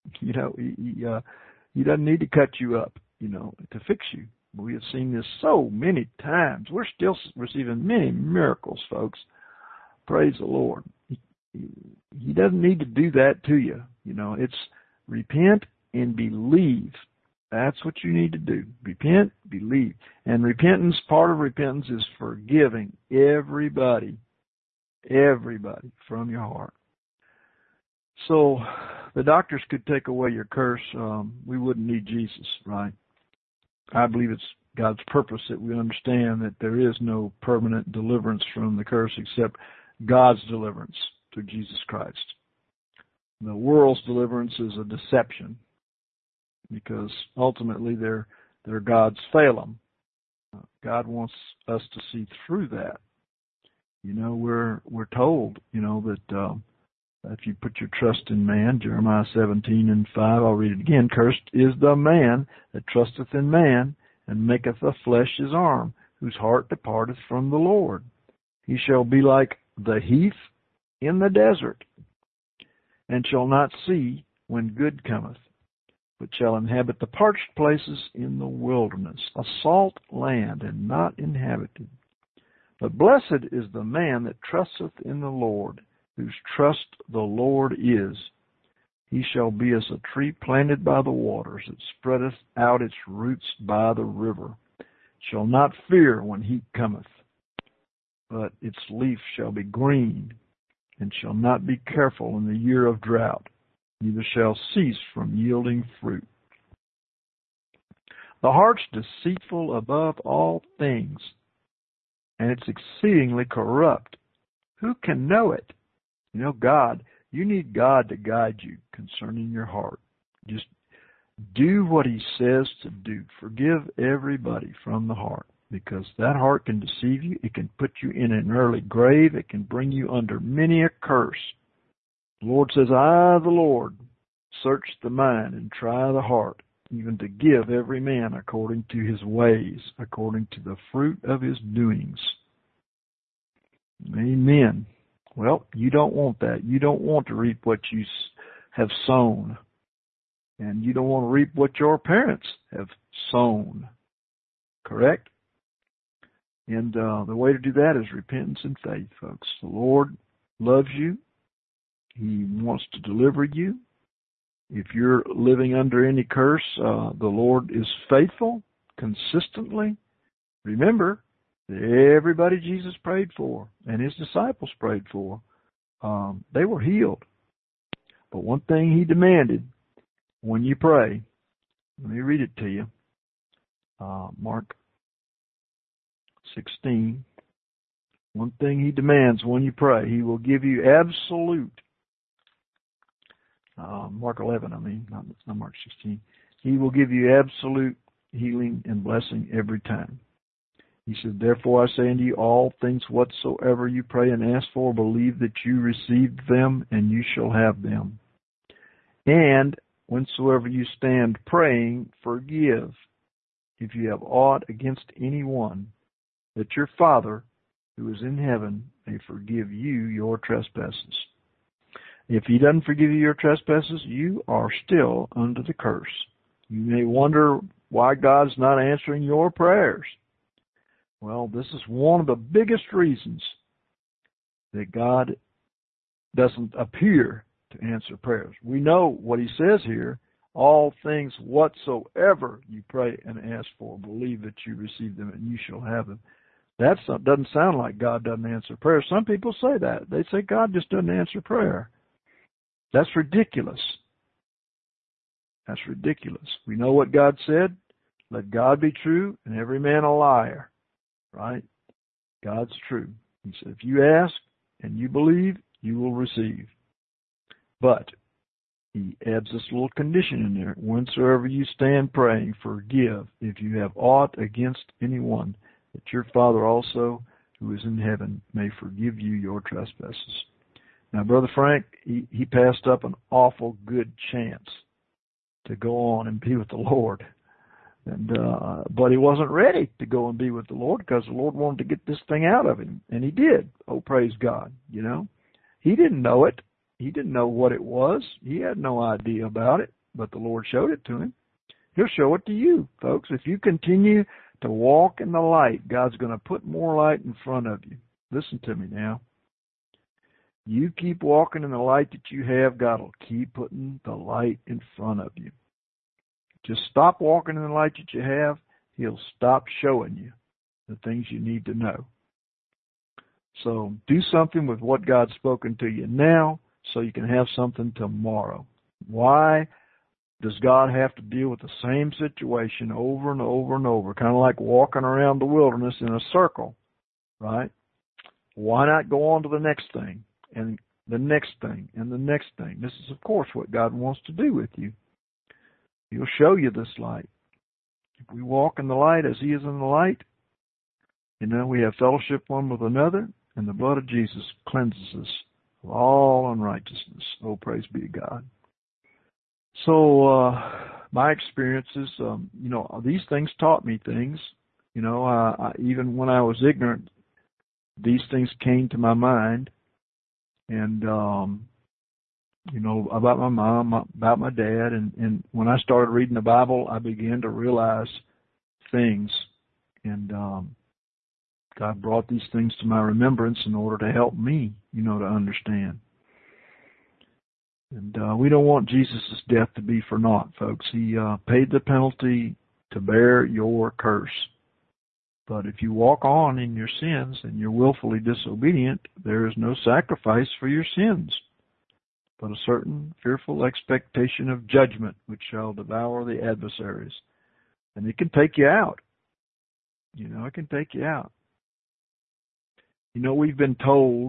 He doesn't need to cut you up, to fix you. We have seen this so many times. We're still receiving many miracles, folks. Praise the Lord. He doesn't need to do that to you. It's repent and believe. That's what you need to do. Repent, believe. And repentance, part of repentance is forgiving everybody from your heart. So the doctors could take away your curse. We wouldn't need Jesus, right? I believe it's God's purpose that we understand that there is no permanent deliverance from the curse except God's deliverance through Jesus Christ. The world's deliverance is a deception because ultimately their gods fail them. God wants us to see through that. We're told, that if you put your trust in man, Jeremiah 17:5, I'll read it again. Cursed is the man that trusteth in man, and maketh the flesh his arm, whose heart departeth from the Lord. He shall be like the heath in the desert, and shall not see when good cometh, but shall inhabit the parched places in the wilderness, a salt land and not inhabited. But blessed is the man that trusteth in the Lord, whose trust the Lord is. He shall be as a tree planted by the waters, that spreadeth out its roots by the river. Shall not fear when heat cometh, but its leaf shall be green, and shall not be careful in the year of drought, neither shall cease from yielding fruit. The heart's deceitful above all things, and it's exceedingly corrupt. Who can know it? God, you need God to guide you concerning your heart. Just do what He says to do. Forgive everybody from the heart, because that heart can deceive you. It can put you in an early grave. It can bring you under many a curse. The Lord says, I, the Lord, search the mind and try the heart, even to give every man according to his ways, according to the fruit of his doings. Amen. Well, you don't want that. You don't want to reap what you have sown. And you don't want to reap what your parents have sown. Correct? And the way to do that is repentance and faith, folks. The Lord loves you. He wants to deliver you. If you're living under any curse, the Lord is faithful consistently. Remember, everybody Jesus prayed for and His disciples prayed for, they were healed. But one thing He demanded when you pray, let me read it to you. Mark 16. One thing He demands when you pray, He will give you absolute. Mark 11, not Mark 16. He will give you absolute healing and blessing every time. He said, therefore I say unto you, all things whatsoever you pray and ask for, believe that you received them, and you shall have them. And whensoever you stand praying, forgive, if you have aught against anyone, that your Father, who is in heaven, may forgive you your trespasses. If He doesn't forgive you your trespasses, you are still under the curse. You may wonder why God's not answering your prayers. Well, this is one of the biggest reasons that God doesn't appear to answer prayers. We know what he says here, all things whatsoever you pray and ask for, believe that you receive them and you shall have them. That doesn't sound like God doesn't answer prayer. Some people say that. They say God just doesn't answer prayer. That's ridiculous. That's ridiculous. We know what God said. Let God be true and every man a liar. Right? God's true. He said, if you ask and you believe, you will receive. But he adds this little condition in there. Whensoever you stand praying, forgive if you have aught against anyone, that your Father also, who is in heaven, may forgive you your trespasses. Now, Brother Frank, he passed up an awful good chance to go on and be with the Lord. But he wasn't ready to go and be with the Lord because the Lord wanted to get this thing out of him. And he did. Oh, praise God. You know, he didn't know it. He didn't know what it was. He had no idea about it, but the Lord showed it to him. He'll show it to you, folks. If you continue to walk in the light, God's going to put more light in front of you. Listen to me now. You keep walking in the light that you have, God will keep putting the light in front of you. Just stop walking in the light that you have. He'll stop showing you the things you need to know. So do something with what God's spoken to you now so you can have something tomorrow. Why does God have to deal with the same situation over and over and over? Kind of like walking around the wilderness in a circle, right? Why not go on to the next thing and the next thing and the next thing? This is, of course, what God wants to do with you. He'll show you this light. If we walk in the light as he is in the light, you know, we have fellowship one with another, and the blood of Jesus cleanses us of all unrighteousness. Oh, praise be to God. So, my experiences, you know, these things taught me things. You know, even when I was ignorant, these things came to my mind. And, you know, about my mom, about my dad. And when I started reading the Bible, I began to realize things. And God brought these things to my remembrance in order to help me, you know, to understand. And we don't want Jesus' death to be for naught, folks. He paid the penalty to bear your curse. But if you walk on in your sins and you're willfully disobedient, there is no sacrifice for your sins, but a certain fearful expectation of judgment which shall devour the adversaries. And it can take you out. You know, it can take you out. You know, we've been told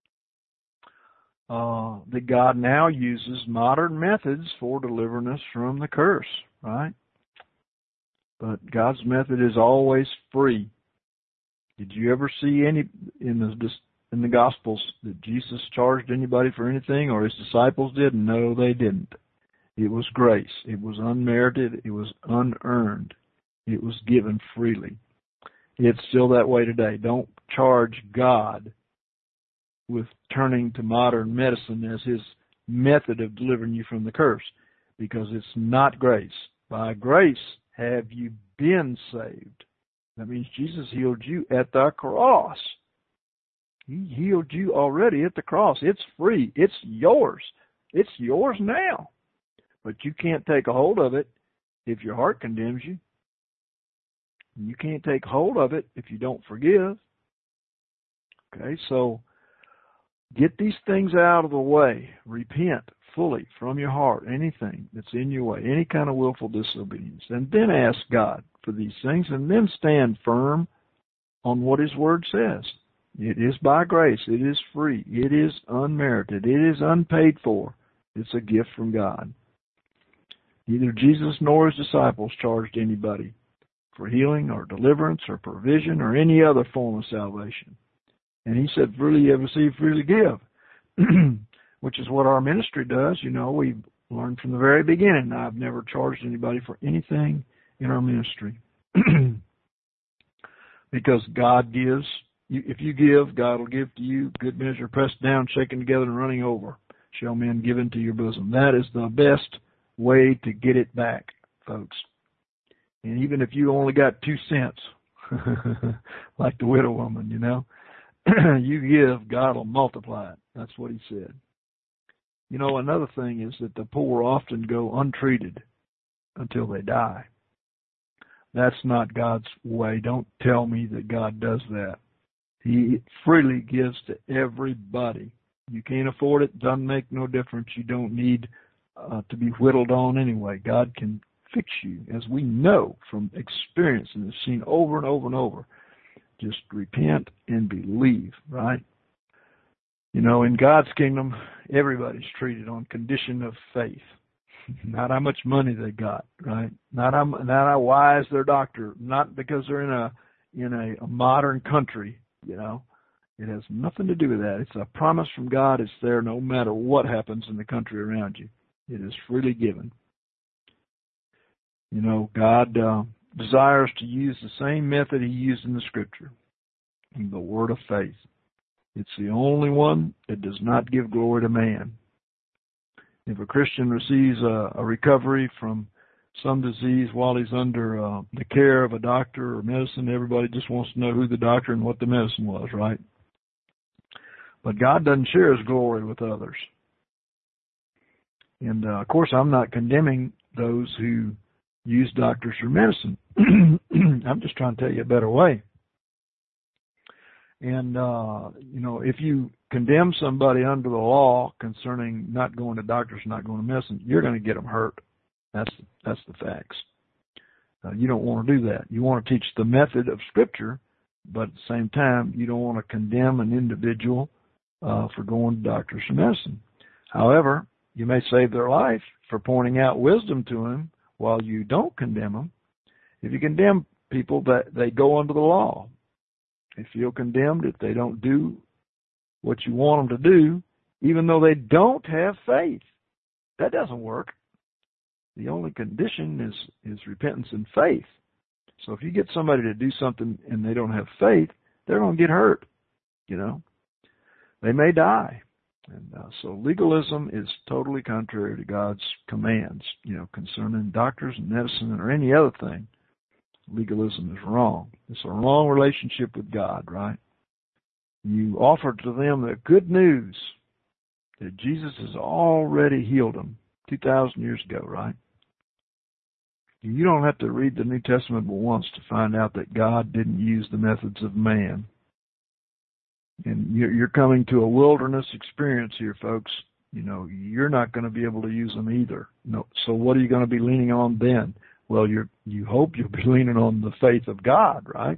that God now uses modern methods for delivering us from the curse, right? But God's method is always free. Did you ever see any in the Gospels that Jesus charged anybody for anything, or his disciples did? No, they didn't. It was grace. It was unmerited. It was unearned. It was given freely. It's still that way today. Don't charge God with turning to modern medicine as his method of delivering you from the curse, because it's not grace. By grace have you been saved. That means Jesus healed you at the cross. He healed you already at the cross. It's free. It's yours. It's yours now. But you can't take a hold of it if your heart condemns you. You can't take hold of it if you don't forgive. Okay, so get these things out of the way. Repent fully from your heart, anything that's in your way, any kind of willful disobedience, and then ask God for these things, and then stand firm on what his word says. It is by grace. It is free. It is unmerited. It is unpaid for. It's a gift from God. Neither Jesus nor his disciples charged anybody for healing or deliverance or provision or any other form of salvation. And he said, freely you have received, freely give, which is what our ministry does. You know, we've learned from the very beginning. I've never charged anybody for anything in our ministry. Because God gives. If you give, God will give to you. Good measure, pressed down, shaken together, and running over, shall men give into your bosom. That is the best way to get it back. folks. And even if you only got 2 cents, like the widow woman, you know, you give, God will multiply it. That's what he said. You know, another thing is that the poor often go untreated until they die. That's not God's way. Don't tell me that God does that. He freely gives to everybody. You can't afford it, doesn't make no difference. You don't need to be whittled on anyway. God can fix you, as we know from experience and have seen over and over and over. Just repent and believe, right? You know, in God's kingdom, everybody's treated on condition of faith. Not how much money they got, right? Not how wise their doctor, not because they're in a modern country, you know. It has nothing to do with that. It's a promise from God. It's there no matter what happens in the country around you. It is freely given. You know, God desires to use the same method he used in the Scripture, the word of faith. It's the only one that does not give glory to man. If a Christian receives a recovery from some disease while he's under the care of a doctor or medicine, everybody just wants to know who the doctor and what the medicine was, right? But God doesn't share his glory with others. And, of course, I'm not condemning those who use doctors for medicine. I'm just trying to tell you a better way. And, you know, if you condemn somebody under the law concerning not going to doctors, not going to medicine, you're going to get them hurt. That's the facts. You don't want to do that. You want to teach the method of Scripture, but at the same time, you don't want to condemn an individual for going to doctors for medicine. However, you may save their life for pointing out wisdom to them while you don't condemn them. If you condemn people, that they go under the law. They feel condemned if they don't do what you want them to do, even though they don't have faith. That doesn't work. The only condition is repentance and faith. So if you get somebody to do something and they don't have faith, they're going to get hurt, you know. They may die. And so legalism is totally contrary to God's commands, you know, concerning doctors and medicine or any other thing. Legalism is wrong. It's a wrong relationship with God, right? You offer to them the good news that Jesus has already healed them 2,000 years ago, right? You don't have to read the New Testament but once to find out that God didn't use the methods of man. And you're coming to a wilderness experience here, folks. You know, you're not going to be able to use them either. No. So what are you going to be leaning on then? Well, you hope you'll be leaning on the faith of God, right?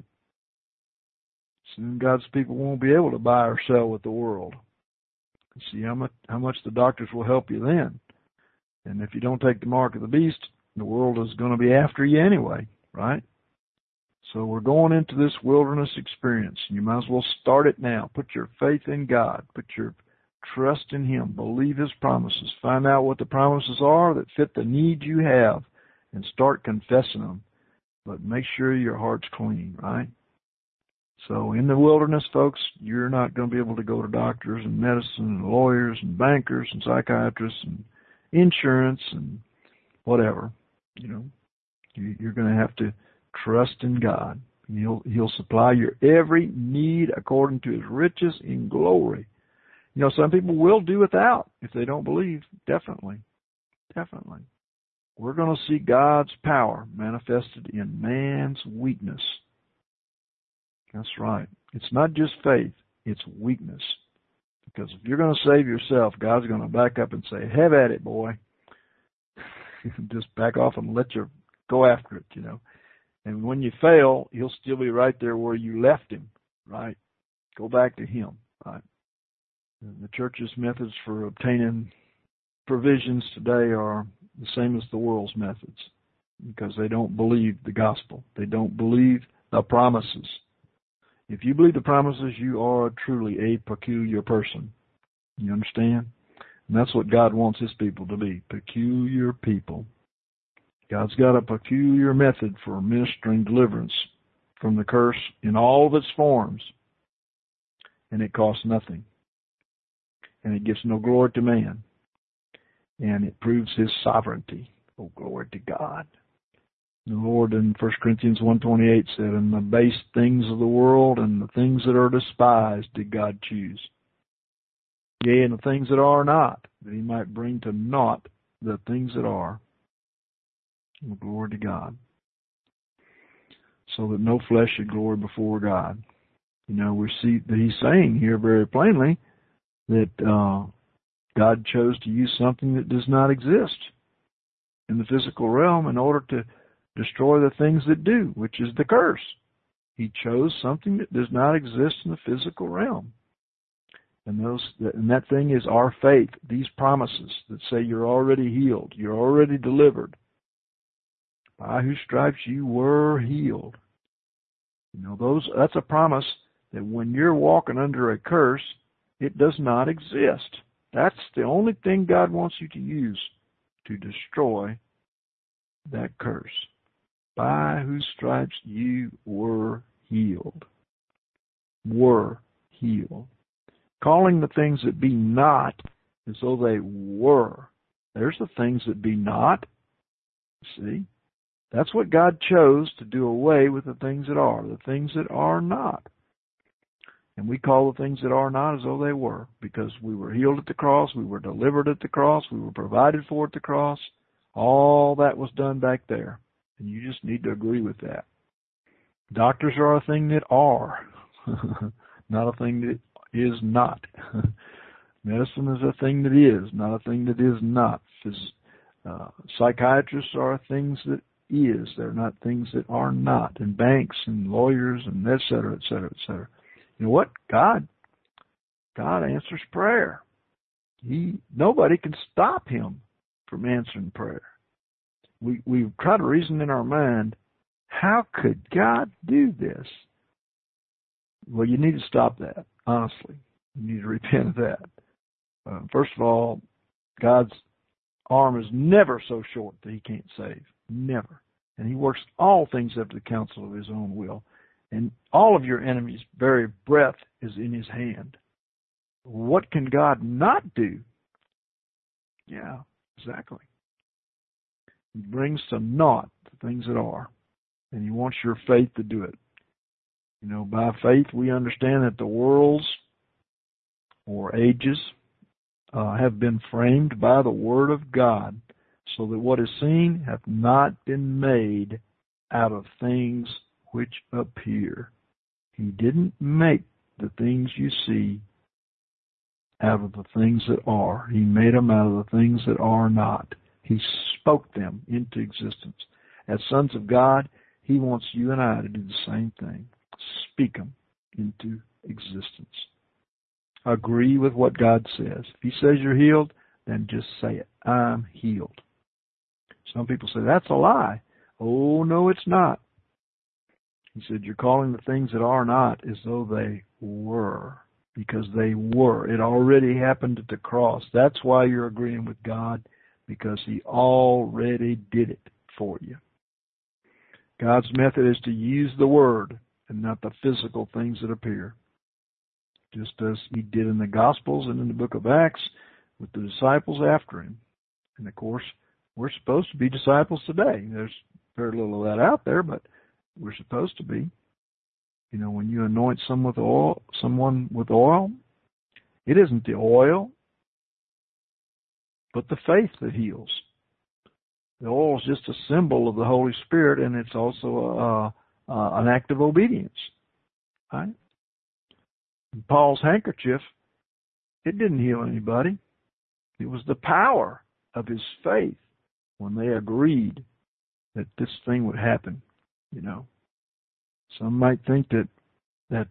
Soon God's people won't be able to buy or sell with the world. See how much the doctors will help you then. And if you don't take the mark of the beast, the world is going to be after you anyway, right? So we're going into this wilderness experience. You might as well start it now. Put your faith in God. Put your trust in him. Believe his promises. Find out what the promises are that fit the need you have and start confessing them. But make sure your heart's clean, right? So in the wilderness, folks, you're not going to be able to go to doctors and medicine and lawyers and bankers and psychiatrists and insurance and whatever. You know, you're going to have to trust in God. He'll supply your every need according to his riches in glory. You know, some people will do without if they don't believe. Definitely. Definitely. We're going to see God's power manifested in man's weakness. That's right. It's not just faith, it's weakness. Because if you're going to save yourself, God's going to back up and say, have at it, boy. Just back off and let you go after it, you know. And when you fail, he'll still be right there where you left him, right? Go back to him, right? The church's methods for obtaining provisions today are the same as the world's methods because they don't believe the gospel. They don't believe the promises. If you believe the promises, you are truly a peculiar person. You understand? And that's what God wants his people to be, peculiar people. God's got a peculiar method for administering deliverance from the curse in all of its forms, and it costs nothing. And it gives no glory to man, and it proves his sovereignty. Oh, glory to God. The Lord in 1 Corinthians 1:28 said, "And the base things of the world and the things that are despised did God choose. Yea, and the things that are not, that he might bring to naught the things that are." Well, glory to God. So that no flesh should glory before God. You know, we see that he's saying here very plainly that God chose to use something that does not exist in the physical realm in order to destroy the things that do, which is the curse. He chose something that does not exist in the physical realm. And that thing is our faith, these promises that say you're already healed, you're already delivered. By whose stripes you were healed. You know, that's a promise that when you're walking under a curse, it does not exist. That's the only thing God wants you to use to destroy that curse. By whose stripes you were healed. Were healed. Calling the things that be not as though they were. There's the things that be not. See? That's what God chose to do away with the things that are not. And we call the things that are not as though they were, because we were healed at the cross, we were delivered at the cross, we were provided for at the cross. All that was done back there. And you just need to agree with that. Doctors are a thing that are, not a thing that is not. Medicine is a thing that is, not a thing that is not. Psychiatrists are things that is. They're not things that are not. And banks and lawyers and et cetera, et cetera, et cetera. You know what? God answers prayer. Nobody can stop him from answering prayer. We try to reason in our mind, how could God do this? Well, you need to stop that, honestly. You need to repent of that. First of all, God's arm is never so short that he can't save. Never. And he works all things after the counsel of his own will. And all of your enemies' very breath is in his hand. What can God not do? Yeah, exactly. He brings to naught the things that are. And he wants your faith to do it. You know, by faith we understand that the worlds or ages have been framed by the word of God, so that what is seen hath not been made out of things which appear. He didn't make the things you see out of the things that are. He made them out of the things that are not. He spoke them into existence. As sons of God, he wants you and I to do the same thing. Speak them into existence. Agree with what God says. If he says you're healed, then just say it. I'm healed. Some people say, that's a lie. Oh, no, it's not. He said, you're calling the things that are not as though they were, because they were. It already happened at the cross. That's why you're agreeing with God, because he already did it for you. God's method is to use the word and not the physical things that appear, just as he did in the Gospels and in the book of Acts with the disciples after him. And, of course, we're supposed to be disciples today. There's very little of that out there, but we're supposed to be. You know, when you anoint someone with oil, it isn't the oil, but the faith that heals. The oil is just a symbol of the Holy Spirit, and it's also an act of obedience. Right? Paul's handkerchief, it didn't heal anybody. It was the power of his faith when they agreed that this thing would happen, you know. Some might think that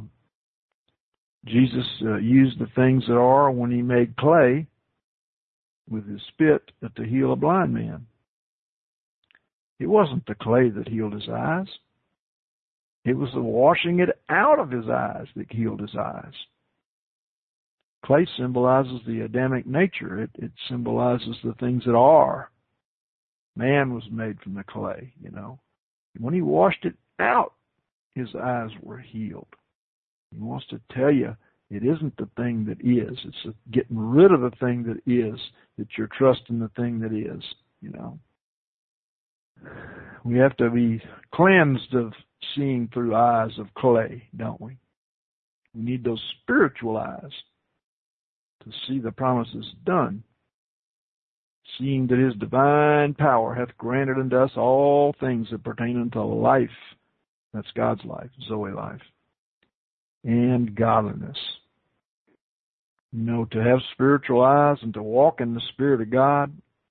Jesus used the things that are when he made clay with his spit to heal a blind man. It wasn't the clay that healed his eyes. It was the washing it out of his eyes that healed his eyes. Clay symbolizes the Adamic nature. It symbolizes the things that are. Man was made from the clay, you know. When he washed it out, his eyes were healed. He wants to tell you it isn't the thing that is. It's getting rid of the thing that is, that you're trusting the thing that is, you know. We have to be cleansed of seeing through eyes of clay, don't we? We need those spiritual eyes to see the promises done, seeing that his divine power hath granted unto us all things that pertain unto life. That's God's life, Zoe life, and godliness. You know, to have spiritual eyes and to walk in the Spirit of God,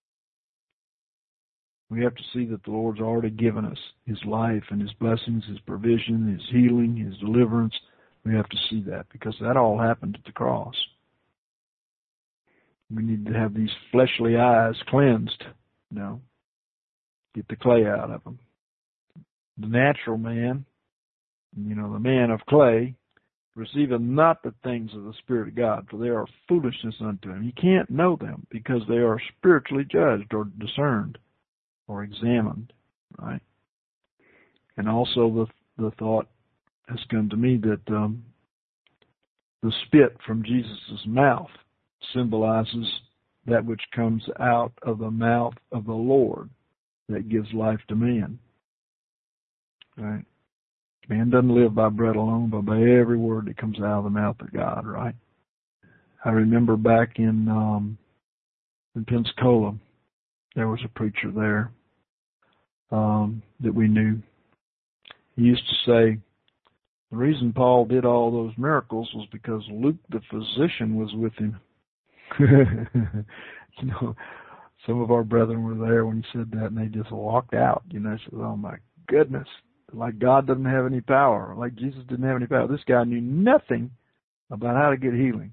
we have to see that the Lord's already given us his life and his blessings, his provision, his healing, his deliverance. We have to see that because that all happened at the cross. We need to have these fleshly eyes cleansed, you know, get the clay out of them. The natural man, you know, the man of clay, receiveth not the things of the Spirit of God, for they are foolishness unto him. He can't know them because they are spiritually judged or discerned or examined, right? And also the thought has come to me that the spit from Jesus' mouth symbolizes that which comes out of the mouth of the Lord that gives life to man. Right? Man doesn't live by bread alone, but by every word that comes out of the mouth of God, right? I remember back in Pensacola, there was a preacher there that we knew. He used to say, the reason Paul did all those miracles was because Luke the physician was with him. You know, some of our brethren were there when he said that, and they just walked out. You know, said, "Oh my goodness, like God doesn't have any power, like Jesus didn't have any power." This guy knew nothing about how to get healing.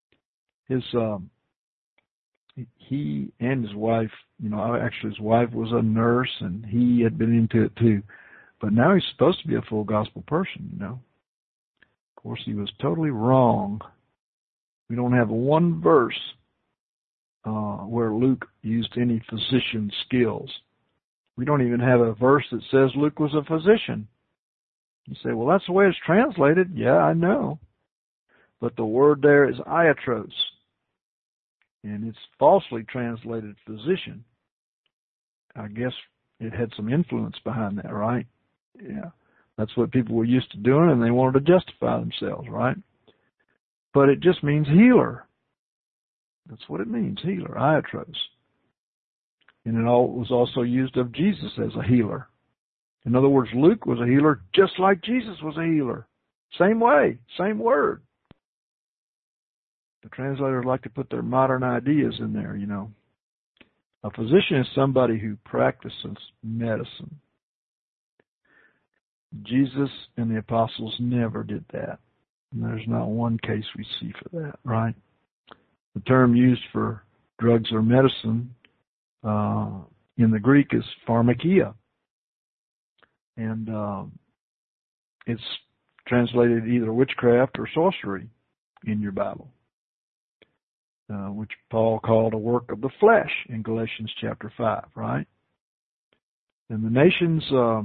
He and his wife, you know, actually his wife was a nurse, and he had been into it too. But now he's supposed to be a full gospel person, you know. Of course, he was totally wrong. We don't have one verse where Luke used any physician skills. We don't even have a verse that says Luke was a physician. You say, well, that's the way it's translated. Yeah, I know. But the word there is iatros, and it's falsely translated physician. I guess it had some influence behind that, right? Yeah. That's what people were used to doing, and they wanted to justify themselves, right? But it just means healer. That's what it means, healer, iatros. And it was also used of Jesus as a healer. In other words, Luke was a healer just like Jesus was a healer. Same way, same word. The translators like to put their modern ideas in there, you know. A physician is somebody who practices medicine. Jesus and the apostles never did that. And there's not one case we see for that, right? The term used for drugs or medicine in the Greek is pharmakia. And it's translated either witchcraft or sorcery in your Bible, which Paul called a work of the flesh in Galatians chapter 5, right? And the nations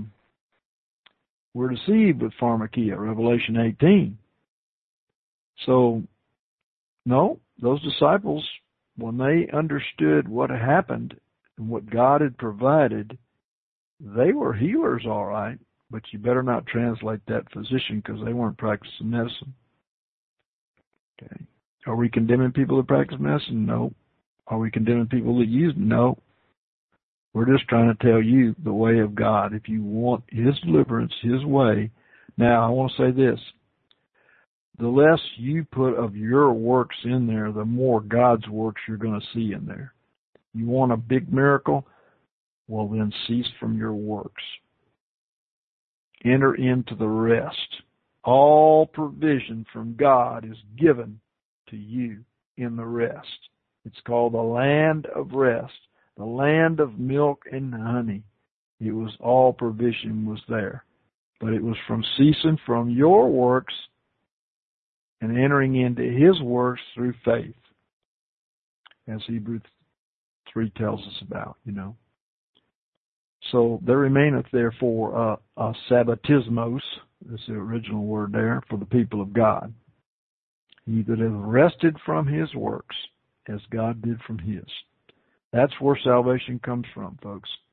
were deceived with pharmakia, Revelation 18. So, no, those disciples, when they understood what happened and what God had provided, they were healers, all right, but you better not translate that physician because they weren't practicing medicine. Okay. Are we condemning people that practice medicine? No. Are we condemning people that use it? No. We're just trying to tell you the way of God. If you want his deliverance, his way. Now, I want to say this. The less you put of your works in there, the more God's works you're going to see in there. You want a big miracle? Well, then cease from your works. Enter into the rest. All provision from God is given to you in the rest. It's called the land of rest, the land of milk and honey. It was all provision was there. But it was from ceasing from your works and entering into his works through faith, as Hebrews 3 tells us about, you know. So there remaineth therefore a sabbatismos, that's the original word there, for the people of God. He that hath rested from his works, as God did from his. That's where salvation comes from, folks.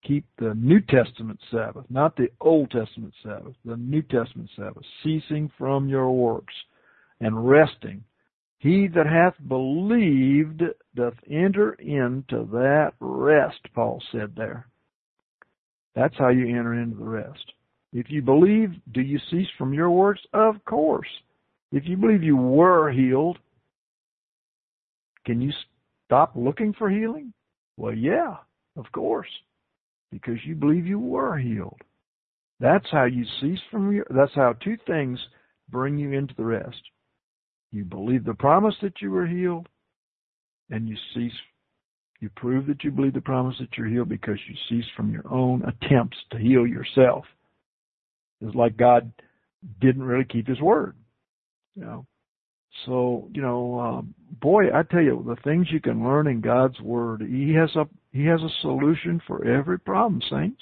keep the New Testament Sabbath, not the Old Testament Sabbath, the New Testament Sabbath, ceasing from your works and resting. He that hath believed doth enter into that rest, Paul said there. That's how you enter into the rest. If you believe, do you cease from your works? Of course. If you believe you were healed, can you stop looking for healing? Well, yeah, of course, because you believe you were healed. That's how you cease from your, that's how two things bring you into the rest. You believe the promise that you were healed, and you cease, you prove that you believe the promise that you're healed because you cease from your own attempts to heal yourself. It's like God didn't really keep His word, you know. So, you know, boy, I tell you, the things you can learn in God's Word, He has a solution for every problem, saints.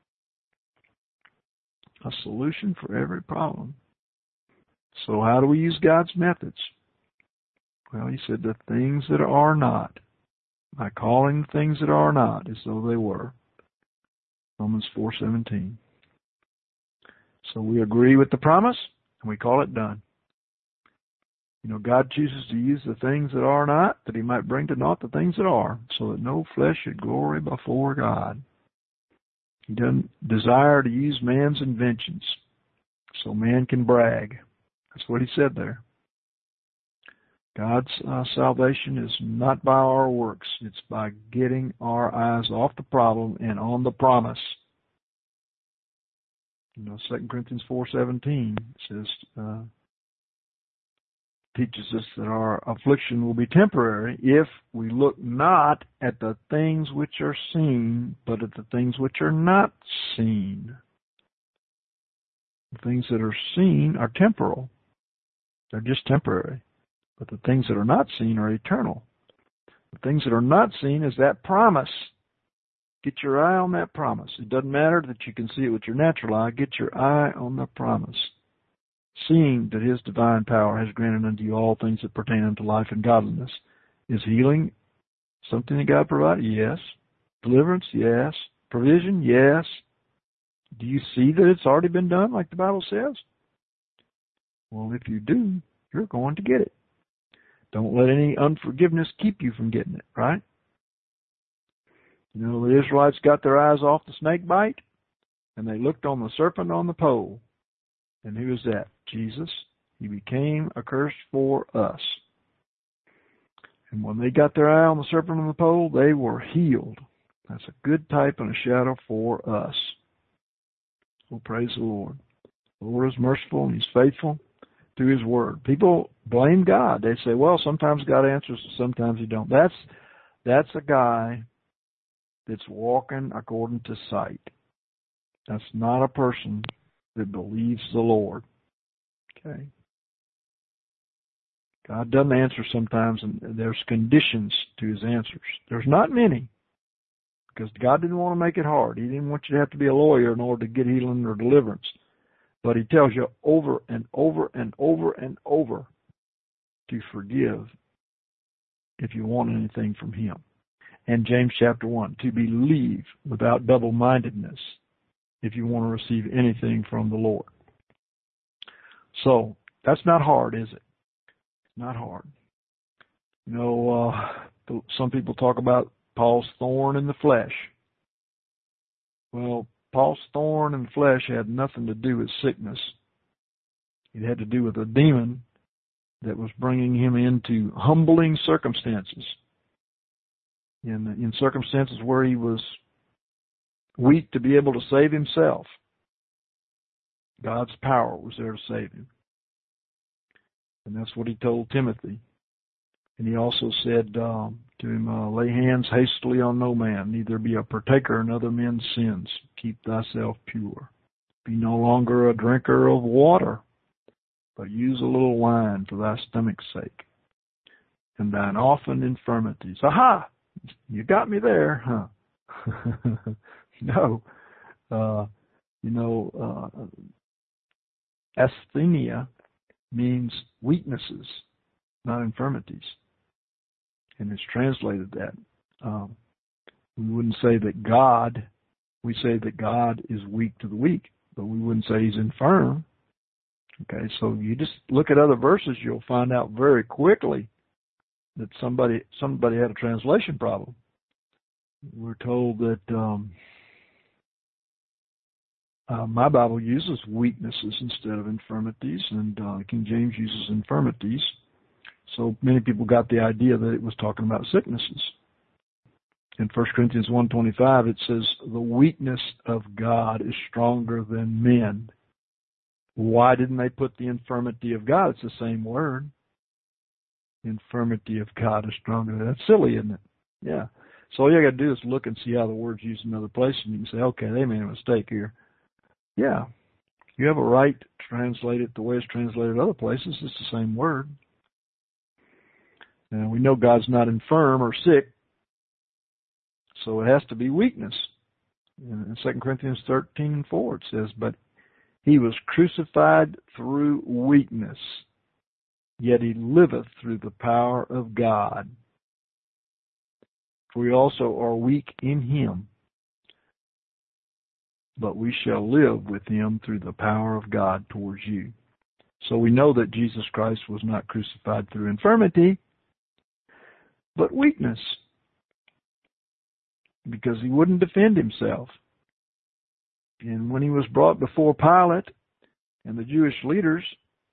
A solution for every problem. So how do we use God's methods? Well, He said the things that are not, by calling things that are not as though they were. Romans 4:17. So we agree with the promise, and we call it done. You know, God chooses to use the things that are not, that He might bring to naught the things that are, so that no flesh should glory before God. He doesn't desire to use man's inventions, so man can brag. That's what He said there. God's salvation is not by our works. It's by getting our eyes off the problem and on the promise. You know, 2 Corinthians 4:17 says, teaches us that our affliction will be temporary if we look not at the things which are seen, but at the things which are not seen. The things that are seen are temporal. They're just temporary. But the things that are not seen are eternal. The things that are not seen is that promise. Get your eye on that promise. It doesn't matter that you can see it with your natural eye. Get your eye on the promise. Seeing that His divine power has granted unto you all things that pertain unto life and godliness. Is healing something that God provided? Yes. Deliverance? Yes. Provision? Yes. Do you see that it's already been done like the Bible says? Well, if you do, you're going to get it. Don't let any unforgiveness keep you from getting it, right? You know, the Israelites got their eyes off the snake bite, and they looked on the serpent on the pole. And who is that? Jesus. He became a curse for us. And when they got their eye on the serpent on the pole, they were healed. That's a good type and a shadow for us. Well, praise the Lord. The Lord is merciful and He's faithful to His word. People blame God. They say, well, sometimes God answers, sometimes He don't. That's a guy that's walking according to sight. That's not a person that believes the Lord. Okay? God doesn't answer sometimes, and there's conditions to His answers. There's not many, because God didn't want to make it hard. He didn't want you to have to be a lawyer in order to get healing or deliverance. But He tells you over and over and over and over to forgive if you want anything from Him. And James chapter 1, to believe without double-mindedness if you want to receive anything from the Lord. So, that's not hard, is it? Not hard. You know, some people talk about Paul's thorn in the flesh. Well, Paul's thorn in the flesh had nothing to do with sickness. It had to do with a demon that was bringing him into humbling circumstances. In circumstances where he was weak to be able to save himself. God's power was there to save him. And that's what He told Timothy. And He also said to him, lay hands hastily on no man, neither be a partaker in other men's sins. Keep thyself pure. Be no longer a drinker of water, but use a little wine for thy stomach's sake, and thine often infirmities. Aha! You got me there, huh? No. Asthenia means weaknesses, not infirmities. And it's translated that. We wouldn't say that God we say that God is weak to the weak, but we wouldn't say he's infirm. Okay, so you just look at other verses, you'll find out very quickly that somebody had a translation problem. We're told that my Bible uses weaknesses instead of infirmities, and King James uses infirmities. So many people got the idea that it was talking about sicknesses. In 1 Corinthians 1:25, it says, the weakness of God is stronger than men. Why didn't they put the infirmity of God? It's the same word. Infirmity of God is stronger than. That's silly, isn't it? Yeah. So all you got to do is look and see how the word's used in other places, and you can say, okay, they made a mistake here. Yeah. You have a right to translate it the way it's translated other places. It's the same word. And we know God's not infirm or sick, so it has to be weakness. In 2 Corinthians 13:4 it says, but he was crucified through weakness, yet he liveth through the power of God. For we also are weak in him, but we shall live with him through the power of God towards you. So we know that Jesus Christ was not crucified through infirmity, but weakness, because he wouldn't defend himself. And when he was brought before Pilate and the Jewish leaders,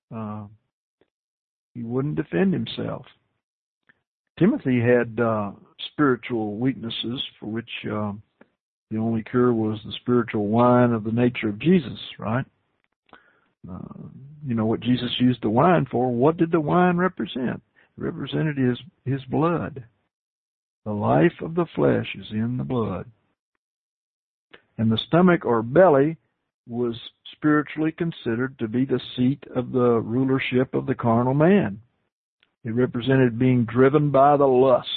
he wouldn't defend himself. Timothy had spiritual weaknesses for which the only cure was the spiritual wine of the nature of Jesus, right? You know what Jesus used the wine for. What did the wine represent? It represented his blood. The life of the flesh is in the blood. And the stomach or belly was spiritually considered to be the seat of the rulership of the carnal man. It represented being driven by the lusts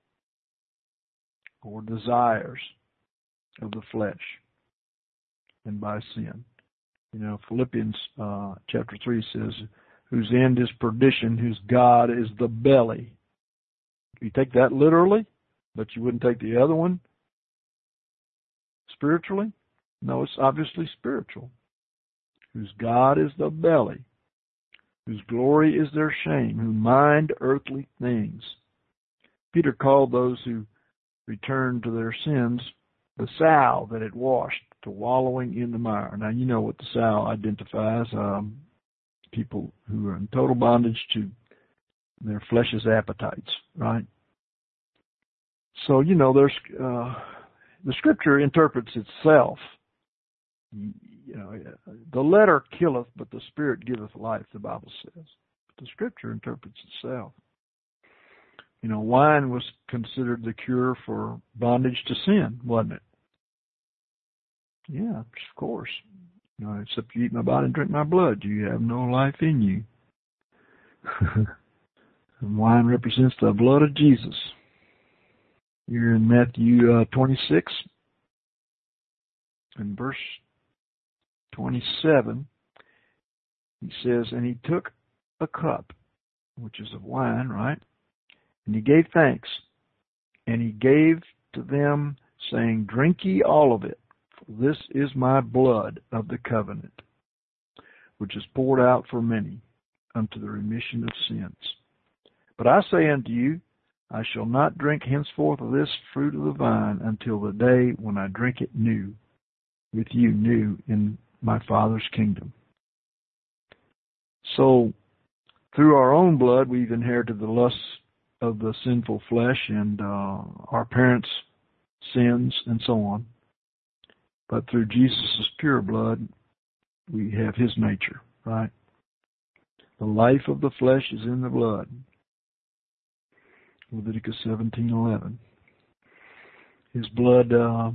or desires of the flesh and by sin. You know, Philippians chapter 3 says, whose end is perdition, whose God is the belly. You take that literally, but you wouldn't take the other one spiritually? No, it's obviously spiritual. Whose God is the belly, whose glory is their shame, who mind earthly things. Peter called those who returned to their sins the sow that it washed, to wallowing in the mire. Now, you know what the sow identifies, people who are in total bondage to their flesh's appetites, right? So, you know, there's the Scripture interprets itself. You know, the letter killeth, but the Spirit giveth life, the Bible says. But the Scripture interprets itself. You know, wine was considered the cure for bondage to sin, wasn't it? Yeah, of course. You know, except you eat my body and drink my blood, you have no life in you. And wine represents the blood of Jesus. Here in Matthew 26 and verse 27, he says, and he took a cup, which is of wine, right? And he gave thanks, and he gave to them, saying, drink ye all of it, for this is my blood of the covenant, which is poured out for many unto the remission of sins. But I say unto you, I shall not drink henceforth of this fruit of the vine until the day when I drink it new, with you new in my Father's kingdom. So, through our own blood, we've inherited the lusts of the sinful flesh and our parents' sins and so on. But through Jesus' pure blood, we have his nature, right? The life of the flesh is in the blood. Leviticus 17:11. His blood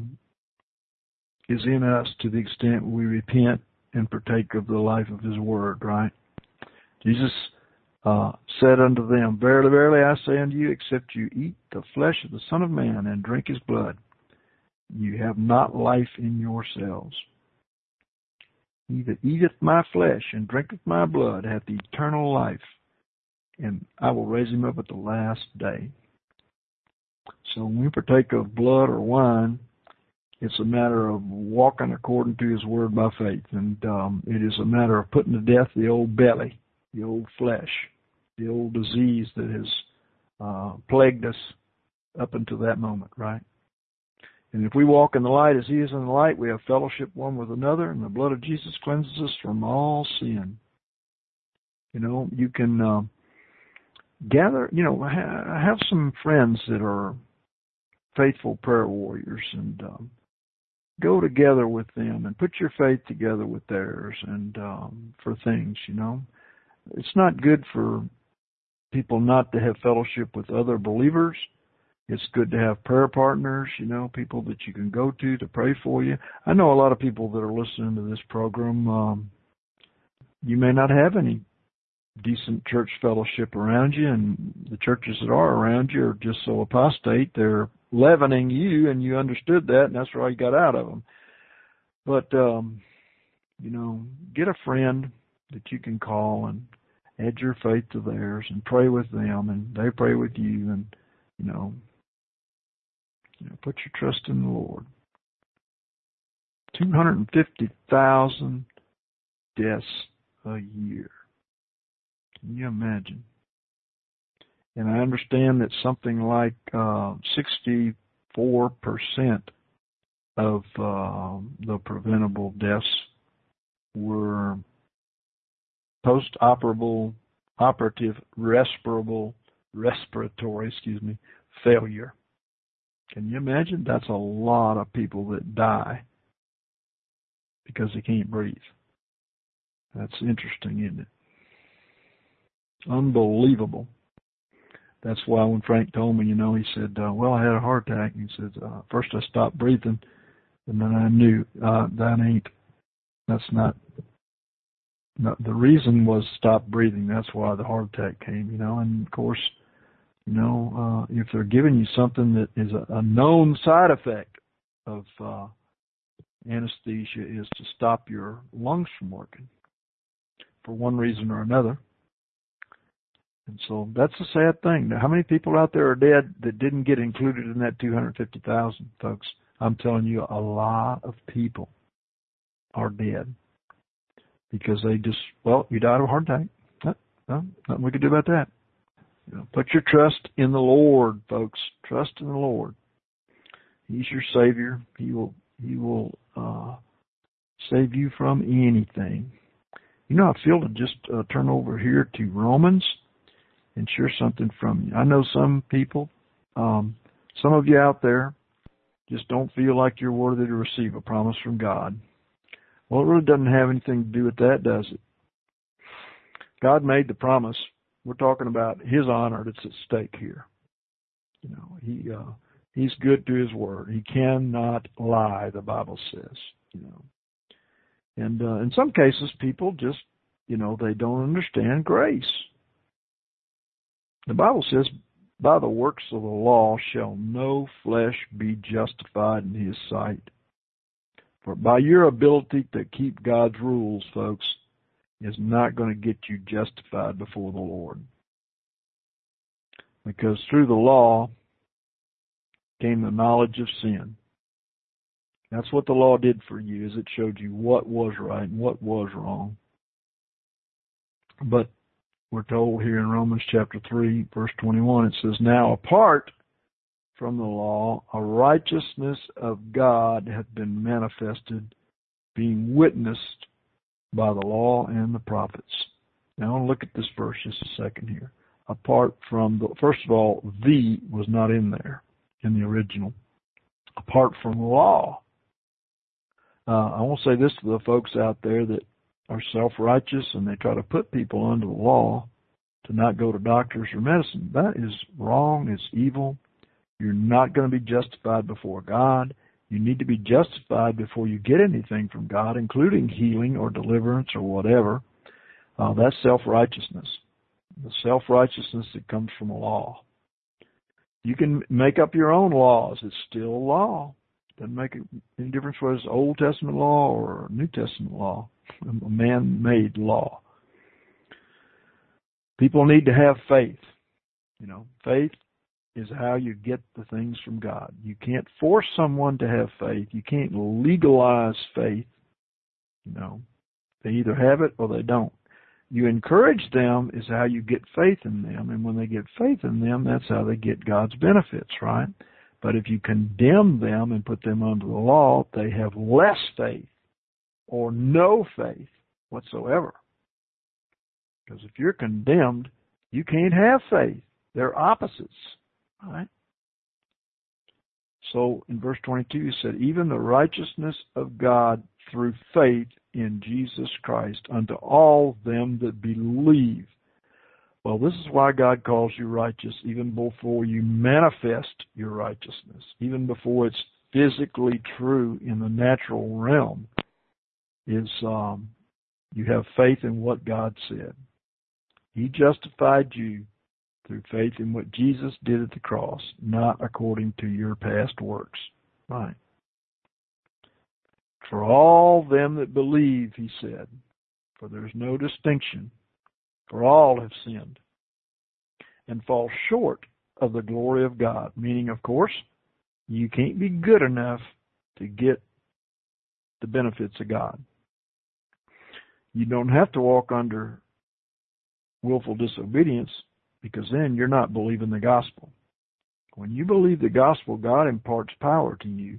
is in us to the extent we repent and partake of the life of his word, right? Jesus said unto them, verily, verily, I say unto you, except you eat the flesh of the Son of Man and drink his blood, you have not life in yourselves. He that eateth my flesh and drinketh my blood hath eternal life, and I will raise him up at the last day. So when we partake of blood or wine, It's a matter of walking according to His Word by faith. And it is a matter of putting to death the old belly, the old flesh, the old disease that has plagued us up until that moment, right? And if we walk in the light as He is in the light, we have fellowship one with another, and the blood of Jesus cleanses us from all sin. You know, you can gather, you know, have some friends that are faithful prayer warriors, and go together with them and put your faith together with theirs, and for things, you know. It's not good for people not to have fellowship with other believers. It's good to have prayer partners, you know, people that you can go to pray for you. I know a lot of people that are listening to this program, you may not have any decent church fellowship around you, and the churches that are around you are just so apostate, they're leavening you, and you understood that, and that's why you got out of them. But, you know, get a friend that you can call and add your faith to theirs and pray with them, and they pray with you, and, you know, put your trust in the Lord. 250,000 deaths a year. Can you imagine? And I understand that something like 64% of the preventable deaths were operative respiratory failure. Can you imagine? That's a lot of people that die because they can't breathe. That's interesting, isn't it? Unbelievable. That's why when Frank told me, you know, he said, well, I had a heart attack. He said, first I stopped breathing, and then I knew that's not, the reason was stop breathing. That's why the heart attack came, you know. And, of course, you know, if they're giving you something that is a known side effect of anesthesia is to stop your lungs from working for one reason or another. And so that's a sad thing. Now, how many people out there are dead that didn't get included in that 250,000, folks? I'm telling you, a lot of people are dead because they just, well, you died of a heart attack. Well, nothing we can do about that. You know, put your trust in the Lord, folks. Trust in the Lord. He's your Savior. He will save you from anything. You know, I feel to just turn over here to Romans and share something from you. I know some people, some of you out there, just don't feel like you're worthy to receive a promise from God. Well, it really doesn't have anything to do with that, does it? God made the promise. We're talking about His honor that's at stake here. You know, He's good to His word. He cannot lie, the Bible says. You know, and in some cases, people just, you know, they don't understand grace. The Bible says, by the works of the law shall no flesh be justified in His sight. For by your ability to keep God's rules, folks, is not going to get you justified before the Lord. Because through the law came the knowledge of sin. That's what the law did for you, is it showed you what was right and what was wrong. But we're told here in Romans chapter 3, verse 21, it says, now apart from the law, a righteousness of God hath been manifested, being witnessed by the law and the prophets. Now I want to look at this verse just a second here. Apart from, first of all, the was not in there in the original. Apart from law. I want to say this to the folks out there that are self-righteous and they try to put people under the law to not go to doctors or medicine. That is wrong. It's evil. You're not going to be justified before God. You need to be justified before you get anything from God, including healing or deliverance or whatever. That's self-righteousness. The self-righteousness that comes from a law. You can make up your own laws. It's still law. Doesn't make any difference whether it's Old Testament law or New Testament law, a man-made law. People need to have faith. You know, faith is how you get the things from God. You can't force someone to have faith. You can't legalize faith. They either have it or they don't. You encourage them is how you get faith in them. And when they get faith in them, that's how they get God's benefits, right? But if you condemn them and put them under the law, they have less faith or no faith whatsoever. Because if you're condemned, you can't have faith. They're opposites, right? So in verse 22, he said, even the righteousness of God through faith in Jesus Christ unto all them that believe. Well, this is why God calls you righteous even before you manifest your righteousness, even before it's physically true in the natural realm, is you have faith in what God said. He justified you through faith in what Jesus did at the cross, not according to your past works. Right. For all them that believe, he said, for there's no distinction, for all have sinned and fall short of the glory of God. Meaning, of course, you can't be good enough to get the benefits of God. You don't have to walk under willful disobedience, because then you're not believing the gospel. When you believe the gospel, God imparts power to you.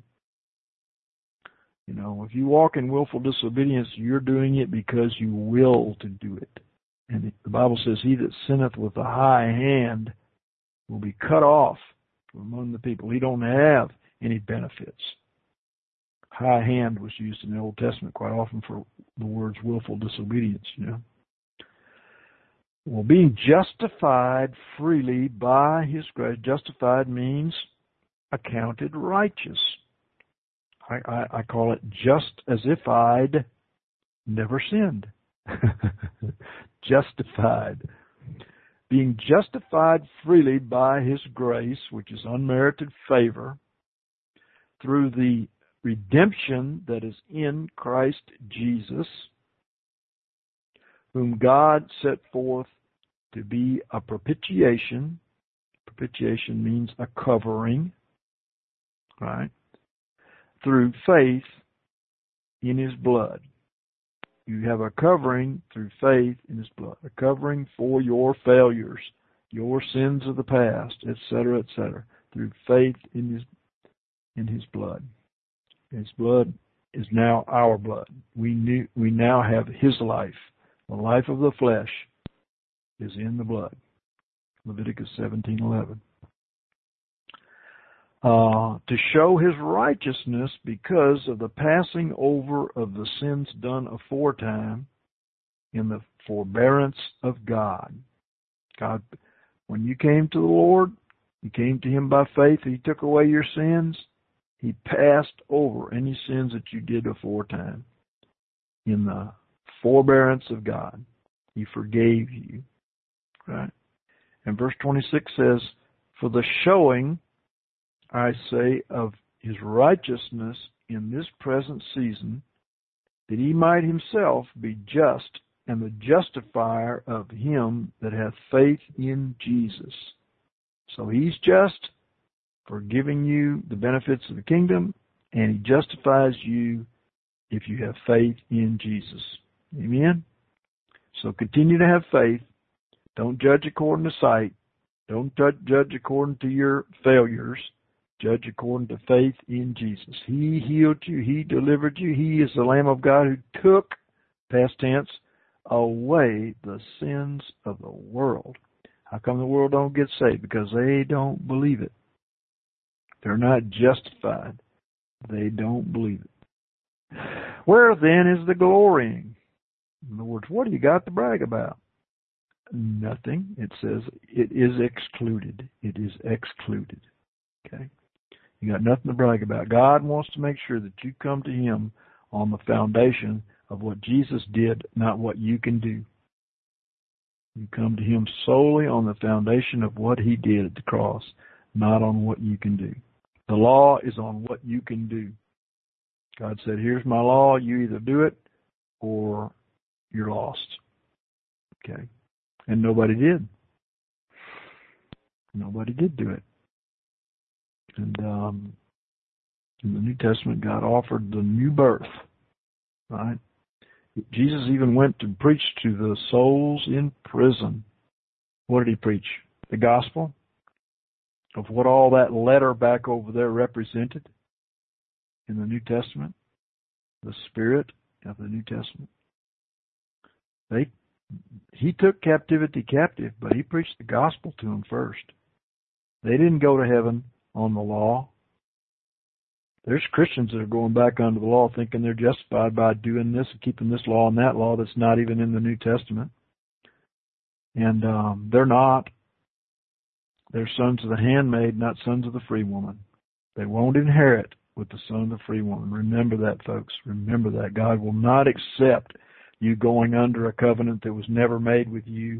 If you walk in willful disobedience, you're doing it because you will to do it. And the Bible says, he that sinneth with a high hand will be cut off from among the people. He don't have any benefits. High hand was used in the Old Testament quite often for the words willful disobedience, Well, being justified freely by his grace. Justified means accounted righteous. I call it just as if I'd never sinned. Justified. Being justified freely by his grace, which is unmerited favor, through the redemption that is in Christ Jesus, whom God set forth to be a propitiation. Propitiation means a covering, right? Through faith in his blood. You have a covering through faith in his blood, a covering for your failures, your sins of the past, etc., through faith in his blood. His blood is now our blood. We now have his life. The life of the flesh is in the blood. Leviticus 17:11. To show his righteousness because of the passing over of the sins done aforetime in the forbearance of God. God, when you came to the Lord, you came to him by faith, he took away your sins, he passed over any sins that you did aforetime in the forbearance of God. He forgave you. Right? And verse 26 says, for the showing, I say, of his righteousness in this present season, that he might himself be just and the justifier of him that hath faith in Jesus. So he's just for giving you the benefits of the kingdom, and he justifies you if you have faith in Jesus. Amen? So continue to have faith. Don't judge according to sight. Don't judge according to your failures. Judge according to faith in Jesus. He healed you. He delivered you. He is the Lamb of God who took, past tense, away the sins of the world. How come the world don't get saved? Because they don't believe it. They're not justified. They don't believe it. Where then is the glorying? In other words, what do you got to brag about? Nothing. It says it is excluded. It is excluded. Okay? You got nothing to brag about. God wants to make sure that you come to him on the foundation of what Jesus did, not what you can do. You come to him solely on the foundation of what he did at the cross, not on what you can do. The law is on what you can do. God said, here's my law. You either do it or you're lost. Okay? And nobody did. Nobody did do it. And in the New Testament, God offered the new birth, right? Jesus even went to preach to the souls in prison. What did he preach? The gospel of what all that letter back over there represented in the New Testament, the spirit of the New Testament. He took captivity captive, but he preached the gospel to them first. They didn't go to heaven on the law. There's Christians that are going back under the law thinking they're justified by doing this and keeping this law and that law that's not even in the New Testament. And they're not. They're sons of the handmaid, not sons of the free woman. They won't inherit with the son of the free woman. Remember that, folks. Remember that. God will not accept you going under a covenant that was never made with you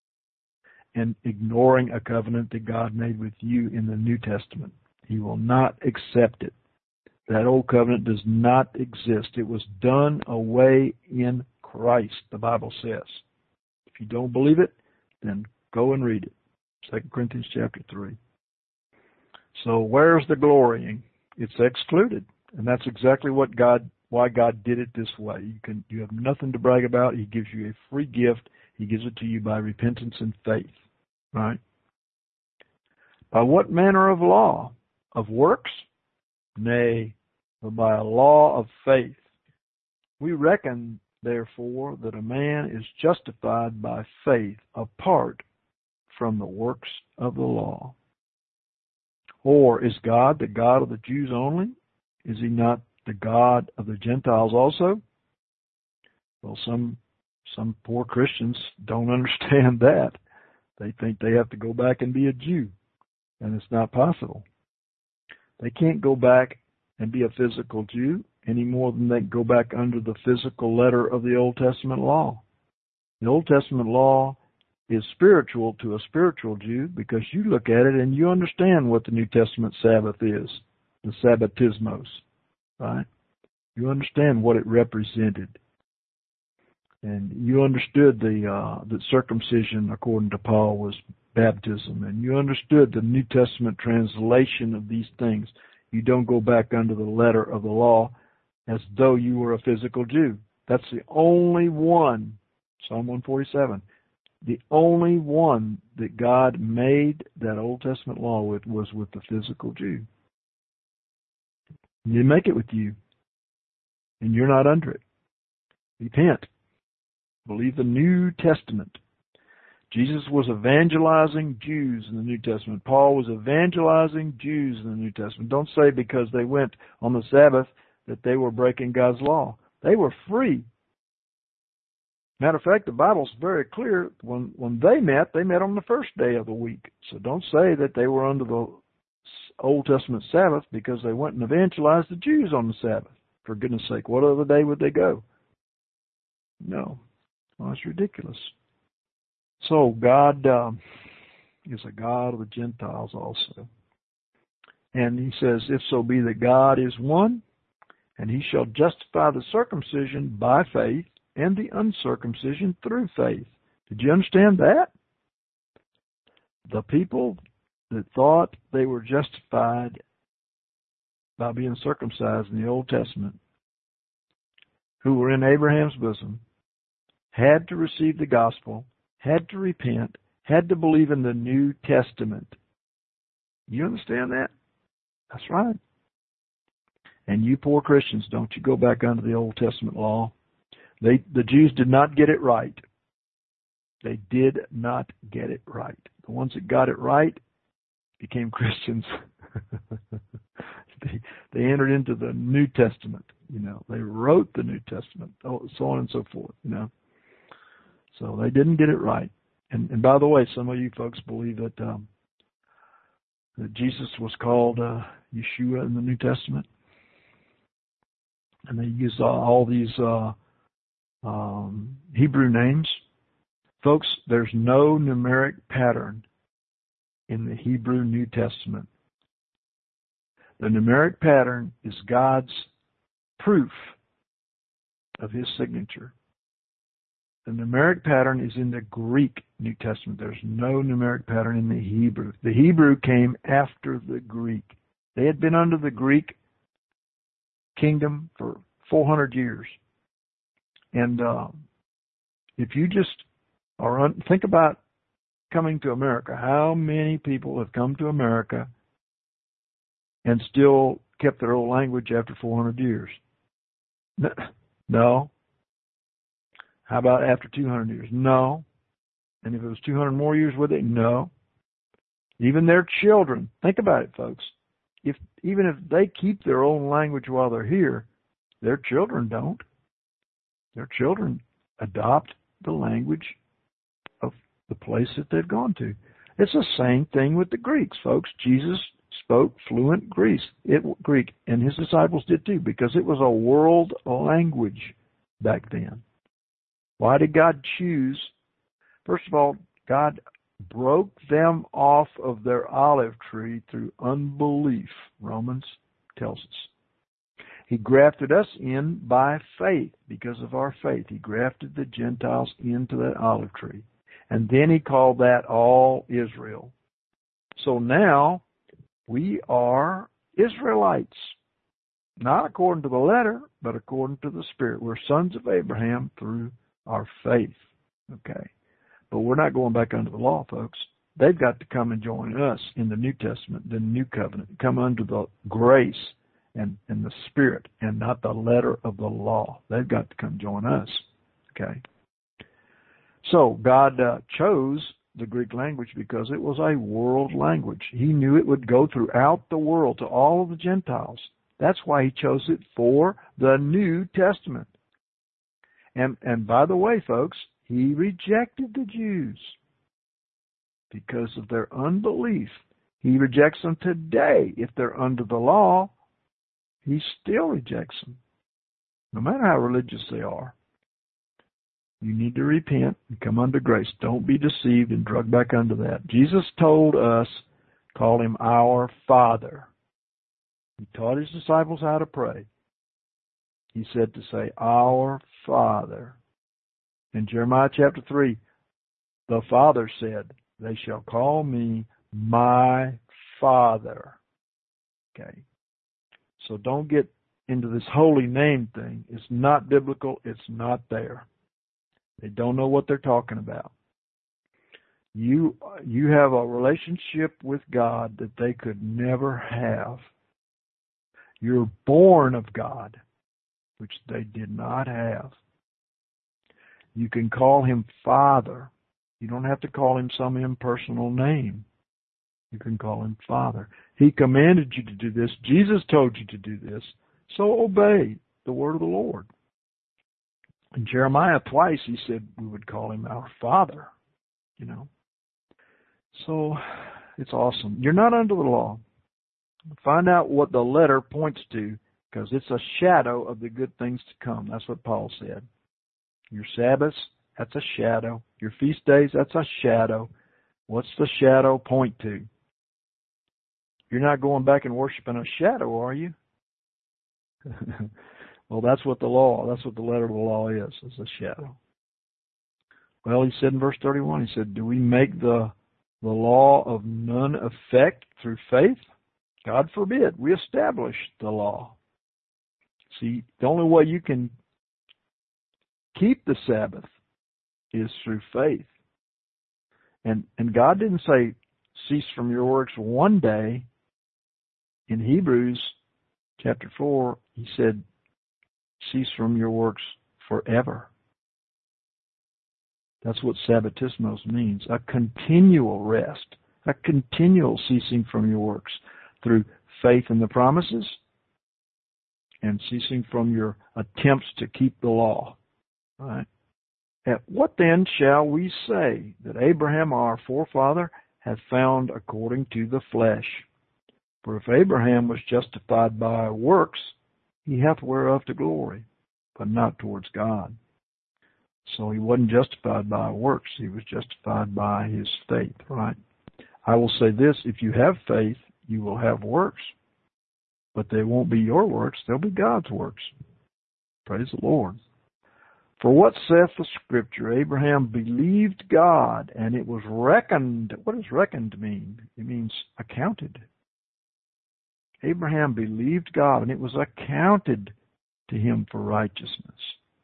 and ignoring a covenant that God made with you in the New Testament. He will not accept it. That old covenant does not exist. It was done away in Christ, the Bible says. If you don't believe it, then go and read it. 2 Corinthians chapter 3. So where's the glorying? It's excluded. And that's exactly why God did it this way. You have nothing to brag about. He gives you a free gift. He gives it to you by repentance and faith. Right? By what manner of law? Of works? Nay, but by a law of faith. We reckon, therefore, that a man is justified by faith apart from the works of the law. Or is God the God of the Jews only? Is he not the God of the Gentiles also? Well, some poor Christians don't understand that. They think they have to go back and be a Jew, and it's not possible. They can't go back and be a physical Jew any more than they can go back under the physical letter of the Old Testament law. The Old Testament law is spiritual to a spiritual Jew because you look at it and you understand what the New Testament Sabbath is, the Sabbatismos, right? You understand what it represented. And you understood that circumcision, according to Paul, was baptism. And you understood the New Testament translation of these things. You don't go back under the letter of the law as though you were a physical Jew. That's the only one, Psalm 147, the only one that God made that Old Testament law with was with the physical Jew. He didn't make it with you, and you're not under it. Repent. Believe the New Testament. Jesus was evangelizing Jews in the New Testament. Paul was evangelizing Jews in the New Testament. Don't say because they went on the Sabbath that they were breaking God's law. They were free. Matter of fact, the Bible's very clear. When they met on the first day of the week. So don't say that they were under the Old Testament Sabbath because they went and evangelized the Jews on the Sabbath. For goodness sake, what other day would they go? No. Well, that's ridiculous. So God is a God of the Gentiles also. And he says, if so be that God is one, and he shall justify the circumcision by faith and the uncircumcision through faith. Did you understand that? The people that thought they were justified by being circumcised in the Old Testament, who were in Abraham's bosom, had to receive the gospel, had to repent, had to believe in the New Testament. You understand that? That's right. And you poor Christians, don't you go back under the Old Testament law. The Jews did not get it right. They did not get it right. The ones that got it right became Christians. They entered into the New Testament. They wrote the New Testament, so on and so forth. So they didn't get it right. And by the way, some of you folks believe that Jesus was called Yeshua in the New Testament. And they use all these Hebrew names. Folks, there's no numeric pattern in the Hebrew New Testament. The numeric pattern is God's proof of his signature. The numeric pattern is in the Greek New Testament. There's no numeric pattern in the Hebrew. The Hebrew came after the Greek. They had been under the Greek kingdom for 400 years. And if you just think about coming to America, how many people have come to America and still kept their old language after 400 years? No. How about after 200 years? No. And if it was 200 more years with it? No. Even their children, think about it, folks. Even if they keep their own language while they're here, their children don't. Their children adopt the language of the place that they've gone to. It's the same thing with the Greeks, folks. Jesus spoke fluent Greek, and his disciples did too, because it was a world language back then. Why did God choose? First of all, God broke them off of their olive tree through unbelief, Romans tells us. He grafted us in by faith. Because of our faith, he grafted the Gentiles into that olive tree. And then he called that all Israel. So now we are Israelites. Not according to the letter, but according to the Spirit. We're sons of Abraham through our faith. Okay. But we're not going back under the law, folks. They've got to come and join us in the New Testament, the New Covenant, come under the grace and the Spirit and not the letter of the law. They've got to come join us. Okay. So God chose the Greek language because it was a world language. He knew it would go throughout the world to all of the Gentiles. That's why he chose it for the New Testament. And by the way, folks, he rejected the Jews because of their unbelief. He rejects them today. If they're under the law, he still rejects them, no matter how religious they are. You need to repent and come under grace. Don't be deceived and drug back under that. Jesus told us, call him our Father. He taught his disciples how to pray. He said to say, our Father. In Jeremiah chapter 3, the Father said, they shall call me my Father. Okay. So don't get into this holy name thing. It's not biblical. It's not there. They don't know what they're talking about. You have a relationship with God that they could never have. You're born of God, which they did not have. You can call him Father. You don't have to call him some impersonal name. You can call him Father. He commanded you to do this. Jesus told you to do this. So obey the word of the Lord. In Jeremiah twice he said we would call him our Father. You know. So it's awesome. You're not under the law. Find out what the letter points to, because it's a shadow of the good things to come. That's what Paul said. Your Sabbaths, that's a shadow. Your feast days, that's a shadow. What's the shadow point to? You're not going back and worshiping a shadow, are you? Well, that's what the letter of the law is a shadow. Well, he said in verse 31, he said, do we make the law of none effect through faith? God forbid. We establish the law. See, the only way you can keep the Sabbath is through faith. And God didn't say, cease from your works one day. In Hebrews chapter 4, he said, cease from your works forever. That's what sabbatismos means, a continual rest, a continual ceasing from your works through faith in the promises and ceasing from your attempts to keep the law. All right. What then shall we say that Abraham our forefather hath found according to the flesh? For if Abraham was justified by works, he hath whereof to glory, but not towards God. So he wasn't justified by works, he was justified by his faith, right? I will say this, if you have faith, you will have works. But they won't be your works, they'll be God's works. Praise the Lord. For what saith the Scripture? Abraham believed God, and it was reckoned. What does reckoned mean? It means accounted. Abraham believed God, and it was accounted to him for righteousness.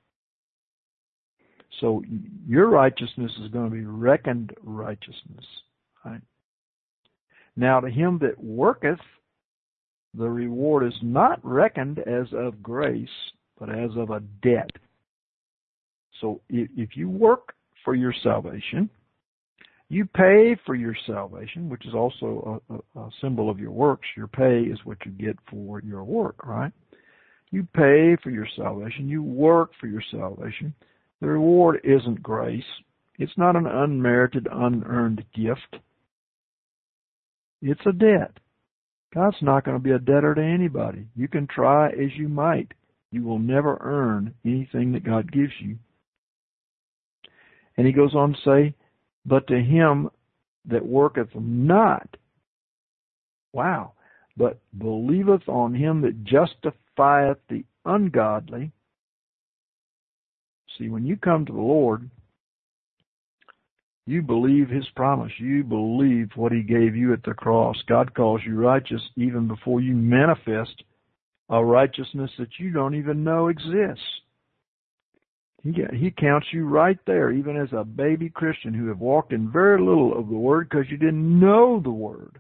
So your righteousness is going to be reckoned righteousness. Right? Now to him that worketh, the reward is not reckoned as of grace, but as of a debt. So if you work for your salvation, you pay for your salvation, which is also a symbol of your works. Your pay is what you get for your work, right? You pay for your salvation. You work for your salvation. The reward isn't grace. It's not an unmerited, unearned gift. It's a debt. God's not going to be a debtor to anybody. You can try as you might. You will never earn anything that God gives you. And he goes on to say, but to him that worketh not, wow, but believeth on him that justifieth the ungodly. See, when you come to the Lord, you believe his promise. You believe what he gave you at the cross. God calls you righteous even before you manifest a righteousness that you don't even know exists. He counts you right there, even as a baby Christian who have walked in very little of the Word because you didn't know the Word.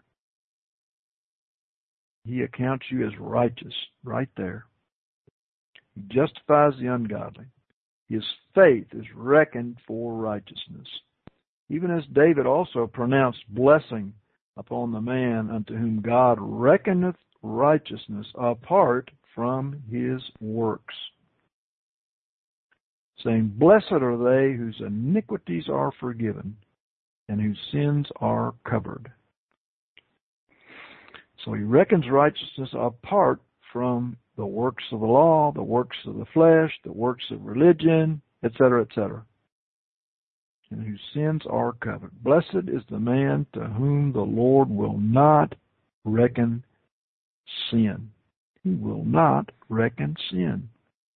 He accounts you as righteous right there. He justifies the ungodly. His faith is reckoned for righteousness. Even as David also pronounced blessing upon the man unto whom God reckoneth righteousness apart from his works, saying, blessed are they whose iniquities are forgiven and whose sins are covered. So he reckons righteousness apart from the works of the law, the works of the flesh, the works of religion, etc., etc., and whose sins are covered. Blessed is the man to whom the Lord will not reckon sin. He will not reckon sin.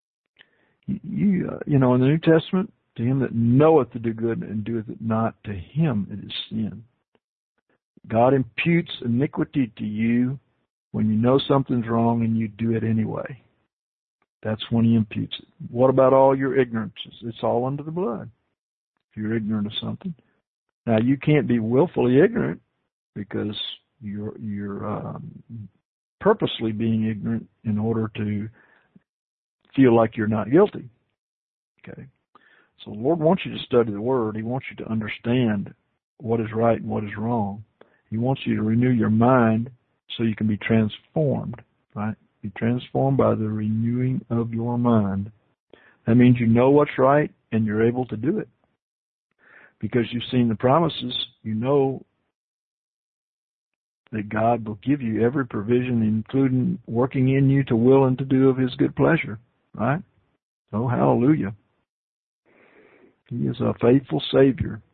You know, in the New Testament, to him that knoweth to do good and doeth it not, to him it is sin. God imputes iniquity to you when you know something's wrong and you do it anyway. That's when he imputes it. What about all your ignorances? It's all under the blood. If you're ignorant of something. Now, you can't be willfully ignorant because you're purposely being ignorant in order to feel like you're not guilty. Okay. So the Lord wants you to study the Word. He wants you to understand what is right and what is wrong. He wants you to renew your mind so you can be transformed, right? Be transformed by the renewing of your mind. That means you know what's right and you're able to do it. Because you've seen the promises, you know that God will give you every provision, including working in you to will and to do of his good pleasure, right? Oh, hallelujah. He is a faithful Savior.